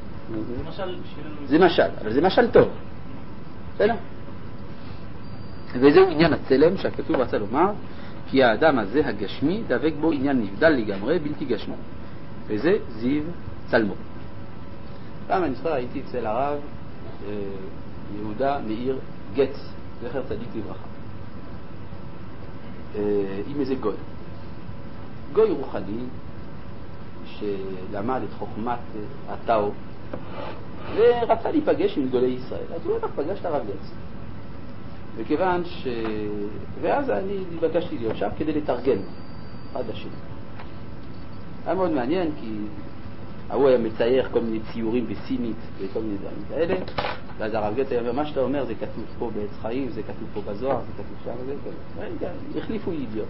זה משל, אבל זה משל טוב. בסדר? וזהו עניין הצלם שהכתוב רצה לומר, כי האדם הזה הגשמי דבק בו עניין נבדל לגמרי בלתי גשמי, וזה זיו צלמו. פעם אני זוכר הייתי אצל הרב יהודה מאיר גץ, זכר צדיק לברכה, עם איזה גוי רוחני שלמד את חוכמת הטאו ורצה להיפגש עם גדולי ישראל, אז הוא הלך פגש את הרב גץ, וכיוון ואז אני התבקשתי להיות שם כדי לתרגם עד השני. היה מאוד מעניין כי הוא היה מצייר כל מיני ציורים בסינית וכל מיני דברים כאלה, ואז הרב גץ היה אומר, מה שאתה אומר זה כתוב פה בעץ חיים, זה כתוב פה בזוהר, זה כתוב שם, וזה רגע, החליפו אידיוט.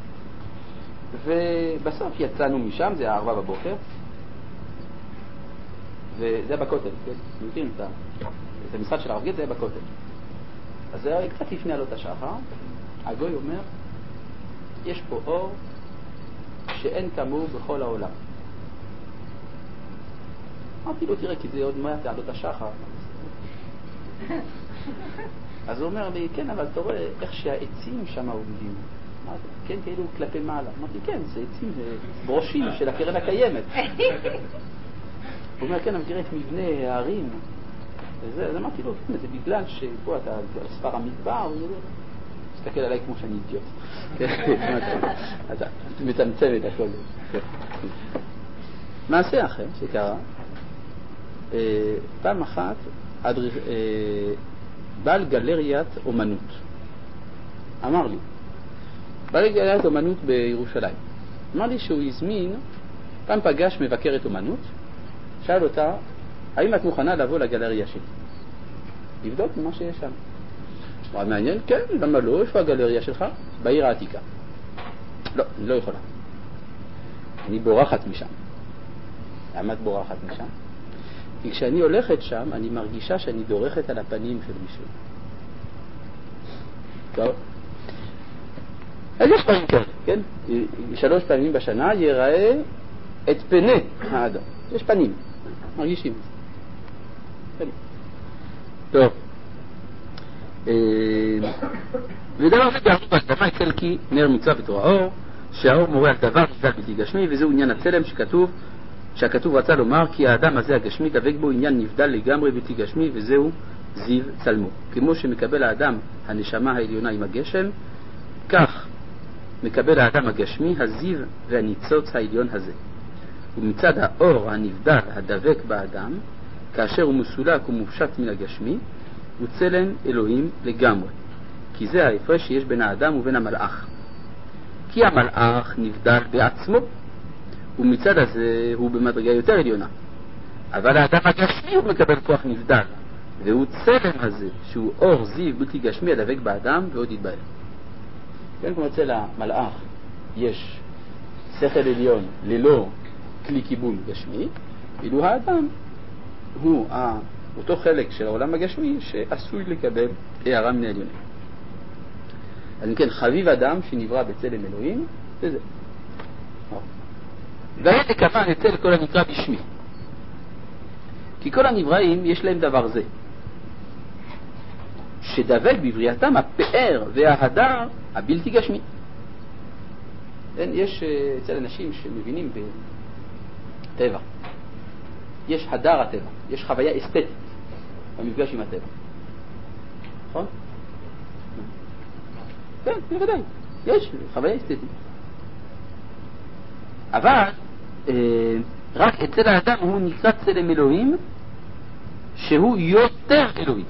ובסוף יצאנו משם, זה 4 בבוקר, וזה בכותל, כן? מכירים את המשרד של הרב גץ, זה היה בכותל. אז זה היה קצת לפני עלות השחר, הגוי אומר, יש פה אור שאין כמוהו בכל העולם. אמרתי לו, תראה, כי זה עוד מעט עלות השחר. אז הוא אומר לי, כן, אבל אתה רואה איך שהעצים שם עומדים. כן, כאילו כלפי מעלה. אמרתי, כן, זה עצים ברושים של הקרן הקיימת. הוא אומר, כן, אבל תראה את מבנה הערים. אז אמרתי לו, כן, זה בגלל שפה אתה על ספר המדבר, תסתכל עליי כמו שאני אידיוט. אתה מצמצם את הכל. מעשה אחר שקרה, פעם אחת בעל גלריית אומנות אמר לי, בעל גלריית אומנות בירושלים אמר לי שהוא הזמין, פעם פגש מבקרת אומנות, שאל אותה, האם את מוכנה לבוא לגלריה שלי לבדוק מה שיש שם? אמרה, מעניין, כן, למה לא? איפה הגלריה שלך? בעיר העתיקה. לא, אני לא יכולה, אני בורחת משם. למה את בורחת משם? כי כשאני הולכת שם, אני מרגישה שאני דורכת על הפנים של מישהו. טוב. אז יש פעמים כאלה, כן? 3 פעמים בשנה ייראה את פני האדם. יש פנים, מרגישים את זה. טוב. ודבר זה גרנו בהקדמה אצל כי נר מצווה בתורה אור, שהאור מורה על דבר נבדל בלתי גשמי, וזהו עניין הצלם שהכתוב רצה לומר, כי האדם הזה הגשמי דבק בו עניין נבדל לגמרי בלתי גשמי, וזהו זיו צלמו. כמו שמקבל האדם הנשמה העליונה עם הגשם, כך מקבל האדם הגשמי הזיו והניצוץ העליון הזה. ומצד האור הנבדל הדבק באדם, כאשר הוא מסולק ומופשט מן הגשמי, הוא צלם אלוהים לגמרי, כי זה ההפרש שיש בין האדם ובין המלאך. כי המלאך נבדל בעצמו, ומצד הזה הוא במדרגה יותר עליונה, אבל האדם הגשמי הוא מקבל כוח נבדל, והוא צלם הזה שהוא אור זיו בלתי גשמי הדבק באדם ועוד יתבהר. כן, כמו אצל המלאך יש שכל עליון ללא כלי קיבול גשמי, ואילו האדם הוא אותו חלק של העולם הגשמי שעשוי לקבל הערה מן העליונים. אז כן, חביב אדם שנברא בצלם אלוהים, וזה. והיה תקווה נצל כל הנקרא בשמי. כי כל הנבראים יש להם דבר זה, שדבק בבריאתם הפאר וההדר הבלתי גשמי. יש אצל אנשים שמבינים בטבע, יש הדר הטבע, יש חוויה אסתטית במפגש עם הטבע, נכון? כן, בוודאי, יש חוויה אסתטית. אבל רק אצל האדם הוא נקרא צלם אלוהים שהוא יותר אלוהי.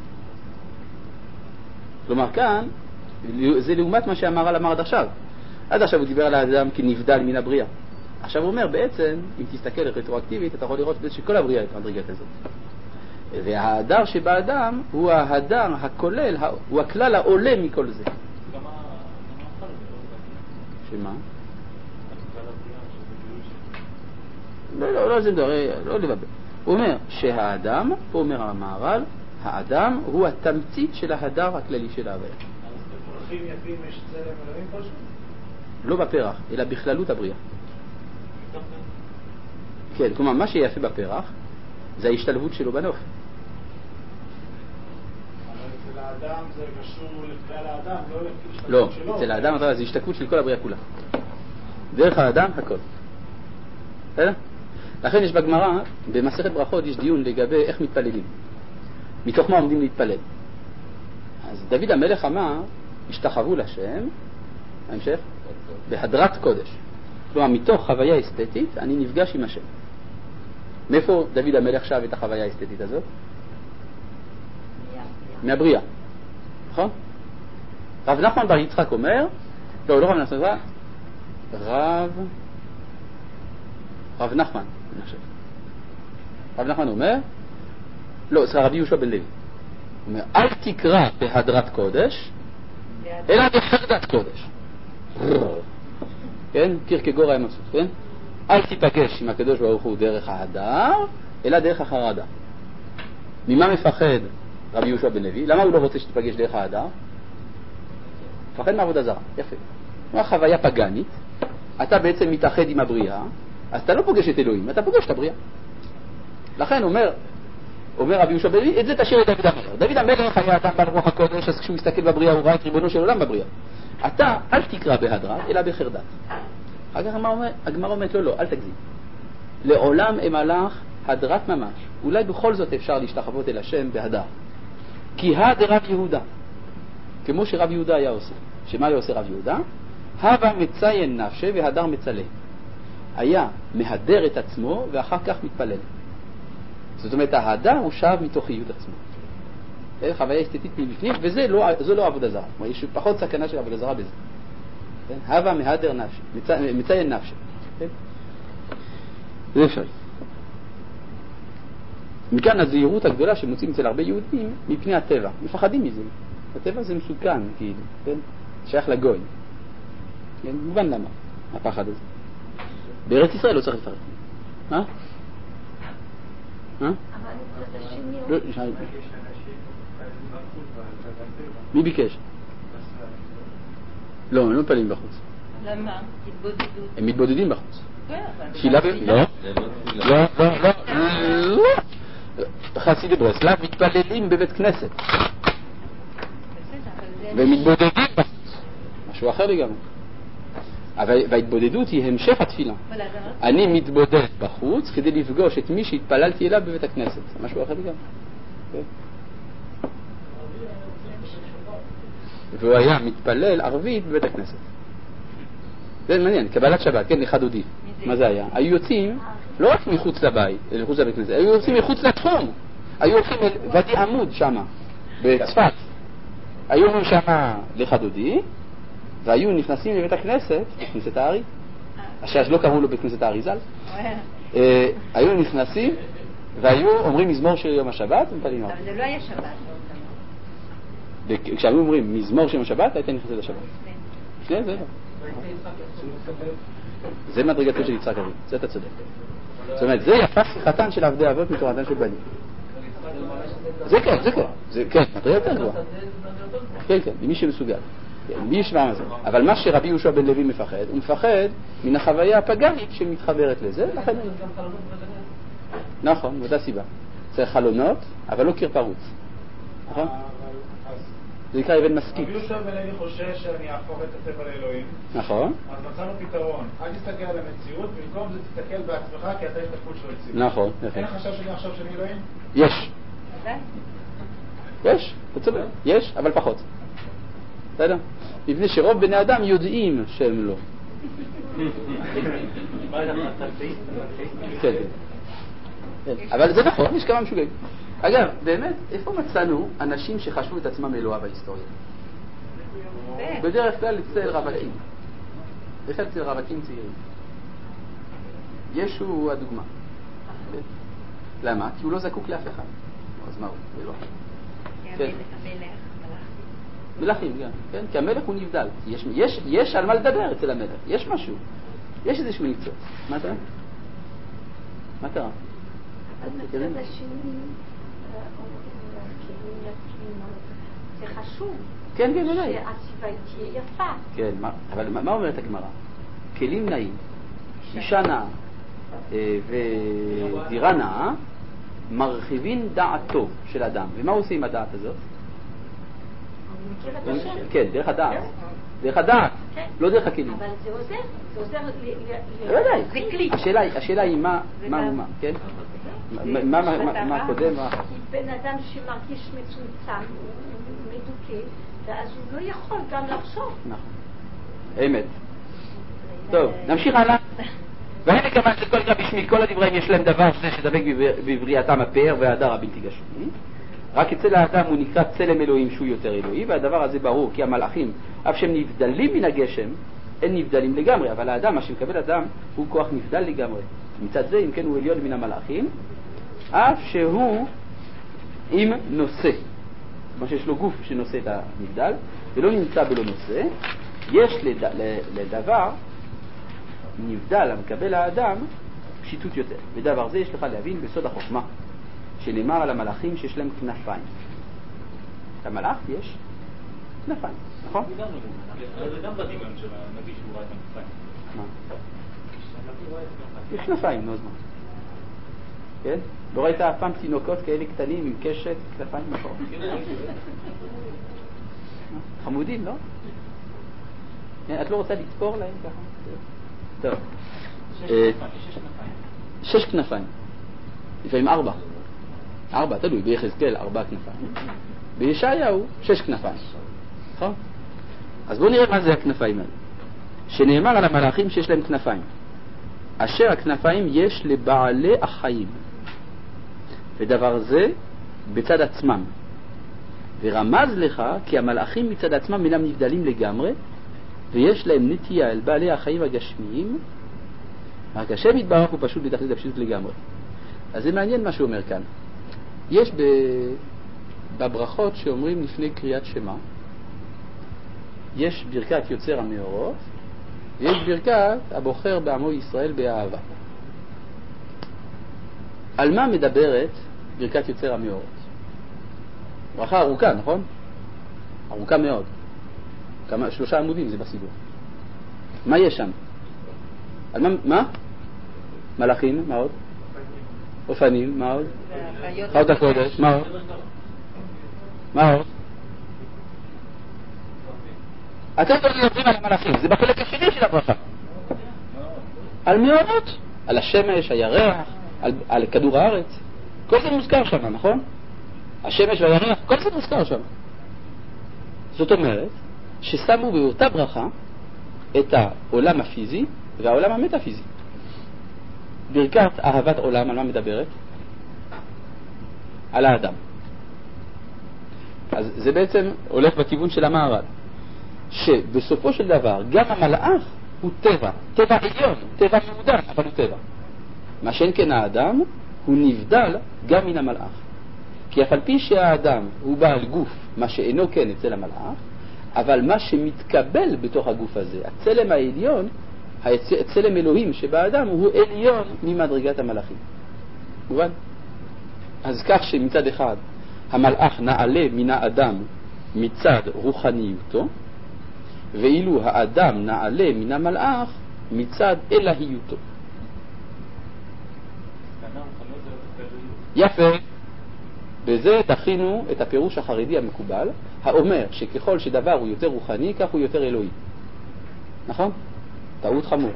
כלומר כאן זה לעומת מה שהמהר"ל אמר עד עכשיו הוא דיבר על האדם כנבדל מן הבריאה. עכשיו הוא אומר בעצם, אם תסתכל רטרואקטיבית אתה יכול לראות שכל הבריאה היא מדרגה כזאת, וההדר שבאדם הוא ההדר הכולל, הוא הכלל העולה מכל זה. שמה? לא, זה לא לבבל. הוא אומר שהאדם, הוא אומר המהר"ל, האדם הוא התמצית של ההדר הכללי של ההוויה. אז בפרחים יפים יש צלם אלוהים פשוט? לא בפרח, אלא בכללות הבריאה. כן, כלומר מה שיפה בפרח זה ההשתלבות שלו בנוף. אבל אצל האדם זה קשור לכלל האדם, לא להשתקפות לא, שלו. אצל האדם זה השתקפות של כל הבריאה כולה. דרך האדם הכל. בסדר? לכן יש בגמרא, במסכת ברכות יש דיון לגבי איך מתפללים. מתוך מה עומדים להתפלל. אז דוד המלך אמר, השתחוו לשם, ההמשך, בהדרת קודש. כלומר, מתוך חוויה אסתטית, אני נפגש עם השם. מאיפה דוד המלך שב את החוויה האסתטית הזאת? מהבריאה. נכון? רב נחמן בר יצחק אומר, לא רב נחמן, רב נחמן, אני חושב. רב נחמן אומר, לא, זה רבי יהושע בן לוי. הוא אומר, אל תקרא בהדרת קודש, אלא בחרדת קודש. כן? קירקגור היה מבסוט, כן? אל תיפגש עם הקדוש ברוך הוא דרך ההדר, אלא דרך החרדה. ממה מפחד רבי יהושע בן לוי? למה הוא לא רוצה שתיפגש דרך ההדר? מפחד מעבודה זרה, יפה. כמו חוויה פגנית, אתה בעצם מתאחד עם הבריאה, אז אתה לא פוגש את אלוהים, אתה פוגש את הבריאה. לכן אומר רבי יהושע בן לוי, את זה תשאיר את דוד המלך. דוד המלך היה אדם בעל רוח הקודש, אז כשהוא מסתכל בבריאה הוא ראה את ריבונו של עולם בבריאה. אתה אל תקרא בהדרת, אלא בחרדת. אחר כך הגמרא אומרת לא, אל תגזים. לעולם אמלך הדרת ממש. אולי בכל זאת אפשר להשתחוות אל השם בהדר. כי הדרב יהודה, כמו שרב יהודה היה עושה. שמה היה עושה רב יהודה? הווה מציין נפשי והדר מצלה. היה מהדר את עצמו ואחר כך מתפלל. זאת אומרת, ההדר הוא שב מתוך ייעוד עצמו. חוויה אסתטית מבפנים, וזו לא עבודה זרה. יש פחות סכנה של עבודה זרה בזה. הווה מהדר נפשי, מציין נפשי. זה אפשרי. מכאן הזהירות הגדולה שמוצאים אצל הרבה יהודים מפני הטבע. מפחדים מזה. הטבע זה מסוכן, כאילו, כן? שייך לגוי. כן? מובן למה, הפחד הזה. בארץ ישראל לא צריך לפרט. מה? אבל זה השני. מי ביקש? לא, הם לא מפעלים בחוץ. למה? התבודדות. הם מתבודדים בחוץ. תפילה לא. לא. חסידי ברסלב מתפללים בבית כנסת. והם מתבודדים בחוץ. משהו אחר לגמרי. וההתבודדות היא המשך התפילה. אני מתבודד בחוץ כדי לפגוש את מי שהתפללתי אליו בבית הכנסת. משהו אחר לגמרי. והוא היה מתפלל ערבית בבית הכנסת. זה מעניין, קבלת שבת, כן, לחדודי. מה זה היה? היו יוצאים לא רק מחוץ לבית, מחוץ לבית כנסת, היו יוצאים מחוץ לתחום. היו הולכים אל ואדי עמוד שמה, בצפת. היו שמה לחדודי, והיו נכנסים לבית הכנסת, בית כנסת הארי, אז לא קראו לו בית כנסת הארי ז"ל. היו נכנסים, והיו אומרים מזמור של יום השבת, ומתפללים ערבית. אבל זה לא היה שבת. כשהיו אומרים מזמור של יום השבת, הייתה נכנסת לשבת. כן, זה לא. זה מדרגתו של יצחק אבינו, זה אתה צודק. זאת אומרת, זה יפה שיחתן של עבדי אבות מתורתן של בנים. זה כן, מדרגה יותר גבוהה. כן, למי שמסוגל. מי ישמע מזה. אבל מה שרבי יהושע בן לוי מפחד, הוא מפחד מן החוויה הפגנית שמתחברת לזה, לכן הוא... נכון, אותה סיבה. צריך חלונות, אבל לא קיר פרוץ. נכון? זה נקרא אבן מסכית. רבי יהושע בן לוי חושש שאני אהפוך את הטבע לאלוהים. נכון. אז מצאנו פתרון. אל תסתכל על המציאות, במקום זה תסתכל בעצמך, כי אתה השתקפות של המציאות. נכון, יפה. אין חשש שאני עכשיו שאני אלוהים? יש, אתה צודק. יש, אבל פחות. בסדר? מפני שרוב בני אדם יודעים שהם לא. כן. אבל זה נכון, יש כמה משוגעים. אגב, באמת, איפה מצאנו אנשים שחשבו את עצמם אלוהה בהיסטוריה? בדרך כלל אצל רווקים. בדרך כלל אצל רווקים צעירים. ישו הוא הדוגמה. למה? כי הוא לא זקוק לאף אחד. אז מה הוא? אלוה. המלך, מלכים גם, כן? כי המלך הוא נבדל. יש על מה לדבר אצל המלך. יש משהו. יש איזשהו ניצוץ. מה אתה? מה קרה? אז מצד השני, זה חשוב. כן, כן, אולי. שהסיבה תהיה יפה. כן, אבל מה אומרת הגמרא? כלים נעים, אישה נעה ודירה נעה, מרחיבים דעתו של אדם. ומה עושה עם הדעת הזאת? מכיר את השם. כן, דרך הדעת. דרך הדעת, לא דרך הכלים. אבל זה עוזר בוודאי. זה כלי. השאלה היא מה הוא מה, כן? מה קודם? כי בן אדם שמרגיש מצומצם, הוא מדוכא, ואז הוא לא יכול גם לחשוב. נכון. אמת. טוב, נמשיך הלאה. והנה כמובן שכל כך בשמי, כל הדברים יש להם דבר זה שדבק בבריאתם הפאר וההדר הבלתי גשמי. רק אצל האדם הוא נקרא צלם אלוהים שהוא יותר אלוהי, והדבר הזה ברור כי המלאכים, אף שהם נבדלים מן הגשם, הם נבדלים לגמרי, אבל האדם, מה שמקבל אדם, הוא כוח נבדל לגמרי. מצד זה, אם כן, הוא עליון מן המלאכים, אף שהוא עם נושא. כמו שיש לו גוף שנושא את הנבדל, ולא נמצא בלא נושא, יש לדבר נבדל המקבל האדם פשיטות יותר. ודבר זה יש לך להבין בסוד החוכמה, שנאמר על המלאכים שיש להם כנפיים. למלאך יש כנפיים, נכון? אבל זה גם בדמיון של הנביא שהוא ראה את הכנפיים. מה? יש כנפיים, נו אז מה? כן? לא ראית אף פעם תינוקות כאלה קטנים עם קשת, כנפיים נכון? חמודים, לא? את לא רוצה לתפור להם ככה? טוב. 6 כנפיים. לפעמים 4, תלוי, ביחזקאל 4 כנפיים. בישעיהו 6 כנפיים. נכון? אז בואו נראה מה זה הכנפיים האלה. שנאמר על המלאכים שיש להם כנפיים. אשר הכנפיים יש לבעלי החיים. ודבר זה בצד עצמם. ורמז לך כי המלאכים מצד עצמם אינם נבדלים לגמרי, ויש להם נטייה אל בעלי החיים הגשמיים, רק השם יתברך הוא פשוט בתכלית הפשיטות לגמרי. אז זה מעניין מה שהוא אומר כאן. יש בברכות שאומרים לפני קריאת שמע, יש ברכת יוצר המאורות, ויש ברכת הבוחר בעמו ישראל באהבה. על מה מדברת ברכת יוצר המאורות? ברכה ארוכה, נכון? ארוכה מאוד. 3 עמודים זה בסידור. מה יש שם? על מה? מלאכים, מה עוד? אופנים, מה עוד? חיות הקודש, מה עוד? מה עוד? אתם מדברים על המלאכים, זה בחלק השני של הברכה. על מאורות, על השמש, הירח, על כדור הארץ. כל זה מוזכר שם, נכון? השמש והירח, כל זה מוזכר שם. זאת אומרת, ששמו באותה ברכה את העולם הפיזי והעולם המטאפיזי. ברכת אהבת עולם, על מה מדברת? על האדם. אז זה בעצם הולך בכיוון של המערב, שבסופו של דבר גם המלאך הוא טבע, טבע עליון, טבע מעודן, אבל הוא טבע. מה שאין כן האדם הוא נבדל גם מן המלאך. כי אף על פי שהאדם הוא בעל גוף, מה שאינו כן אצל המלאך, אבל מה שמתקבל בתוך הגוף הזה, הצלם העליון, הצלם אלוהים שבאדם הוא עליון ממדרגת המלאכים. מובן? אז כך שמצד אחד המלאך נעלה מן האדם מצד רוחניותו, ואילו האדם נעלה מן המלאך מצד אלוהיותו. יפה. בזה תכינו את הפירוש החרדי המקובל, האומר שככל שדבר הוא יותר רוחני, כך הוא יותר אלוהי. נכון? טעות חמורה.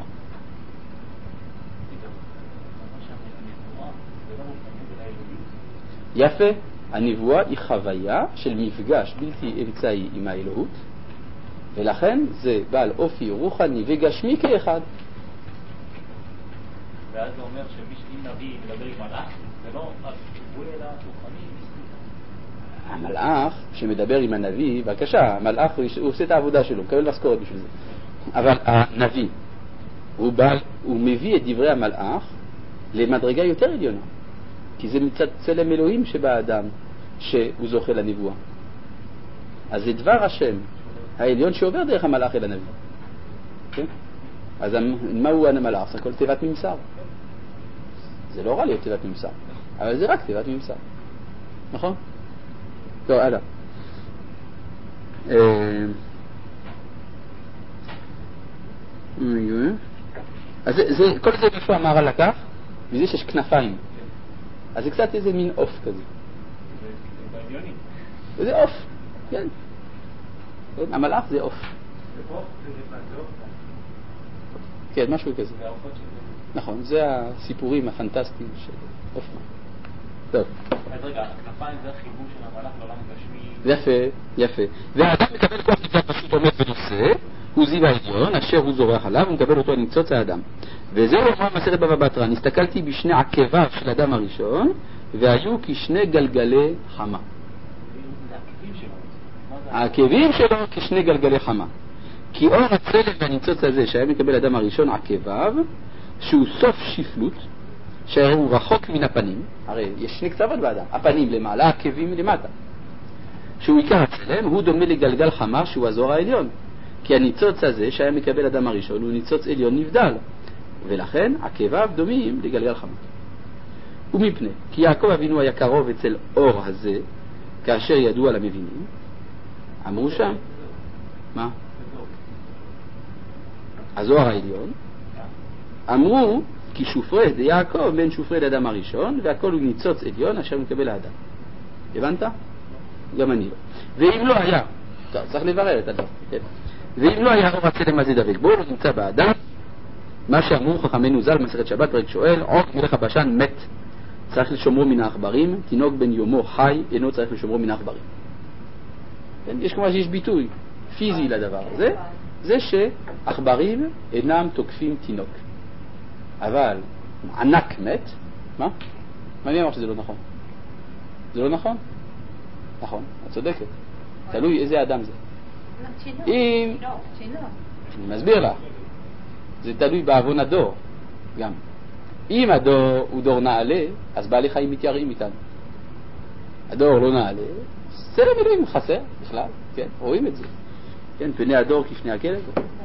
יפה. הנבואה היא חוויה של מפגש בלתי אמצעי עם האלוהות, ולכן זה בעל אופי רוחני וגשמי כאחד. ואז זה אומר שאם נביא מדבר עם מלאך, זה לא הוא אלא רוחני. המלאך שמדבר עם הנביא, בבקשה, המלאך הוא עושה את העבודה שלו, מקבל משכורת בשביל זה. אבל הנביא, הוא מביא את דברי המלאך למדרגה יותר עליונה, כי זה מצד צלם אלוהים שבאדם שהוא זוכה לנבואה. אז זה דבר השם העליון שעובר דרך המלאך אל הנביא. כן? אז מהו המלאך? זה הכל תיבת ממסר. זה לא רע להיות תיבת ממסר, אבל זה רק תיבת ממסר. נכון? טוב, הלאה. אז כל זה איפה אמר על לקח? מזה שיש כנפיים. אז זה קצת איזה מין אוף כזה. זה בעניוני. זה אוף, כן. כן? המלאך זה עוף. כן, משהו כזה. נכון, זה הסיפורים הפנטסטיים של עופמן. טוב. אז רגע, הכנפיים זה החיבור של המלאך לעולם הגשמי. יפה, יפה. והאדם מקבל כוח נפלא פשוט עומד ונושא, הוא זיו העליון, אשר הוא זורח עליו, הוא מקבל אותו לניצוץ האדם. וזהו אומר מסכת בבא בתרא, נסתכלתי בשני עקביו של האדם הראשון, והיו כשני גלגלי חמה. העקבים שלו כשני גלגלי חמה. כי אור הצלם והניצוץ הזה שהיה מקבל האדם הראשון עקביו, שהוא סוף שפלות, שהרי הוא רחוק מן הפנים, הרי יש שני קצוות באדם, הפנים למעלה, העקבים למטה. שהוא עיקר הצלם, הוא דומה לגלגל חמה שהוא הזוהר העליון. כי הניצוץ הזה שהיה מקבל אדם הראשון הוא ניצוץ עליון נבדל, ולכן עקביו דומים לגלגל חמה. ומפני כי יעקב אבינו היה קרוב אצל אור הזה, כאשר ידוע למבינים, אמרו שם, מה? הזוהר העליון, אמרו כי שופרי דיעקב בין שופרי לאדם הראשון, והכל הוא ניצוץ עליון אשר מקבל האדם. הבנת? גם אני לא. ואם לא היה, טוב, צריך לברר את הדבר, כן? ואם לא היה אור הצלם הזה דבק בו, הוא נמצא באדם, מה שאמרו חכמינו ז"ל מסכת שבת פרק שואל, עוק מלך הבשן מת, צריך לשומרו מן העכברים, תינוק בן יומו חי, אינו צריך לשומרו מן העכברים. כן? יש כמו שיש ביטוי פיזי לדבר הזה, זה שעכברים אינם תוקפים תינוק. אבל ענק מת, מה? מה אני אמר שזה לא נכון? זה לא נכון? נכון, את צודקת. תלוי איזה אדם זה. אם... אני מסביר לך. זה תלוי בעוון הדור גם. אם הדור הוא דור נעלה, אז בעלי חיים מתייראים איתנו. הדור לא נעלה, צלם אלוהים חסר בכלל, כן? רואים את זה. כן, פני הדור כפני הכלב.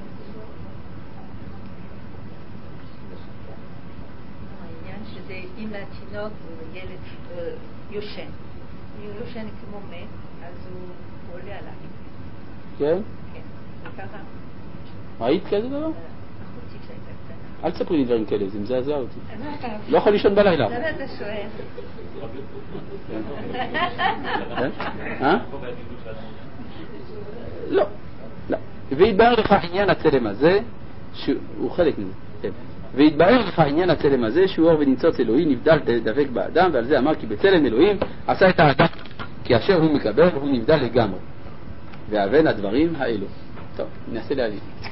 העניין שזה אם התינוק הוא ילד יושן, אם הוא יושן כמו מת, אז הוא עולה עליו. כן? כן, וככה. ראית כזה דבר? אחותי שהייתה קטנה. אל תספרי לי דברים כאלה, זה מזעזע אותי. לא יכול לישון בלילה. למה אתה שואל? לא, לא. והתבהר לך עניין הצלם הזה, שהוא חלק מזה. והתבהר לך עניין הצלם הזה, שהוא אור וניצוץ אלוהי נבדל דבק באדם, ועל זה אמר כי בצלם אלוהים עשה את האדם, כי אשר הוא מקבל הוא נבדל לגמרי. והבן הדברים האלו. טוב, ננסה להבין.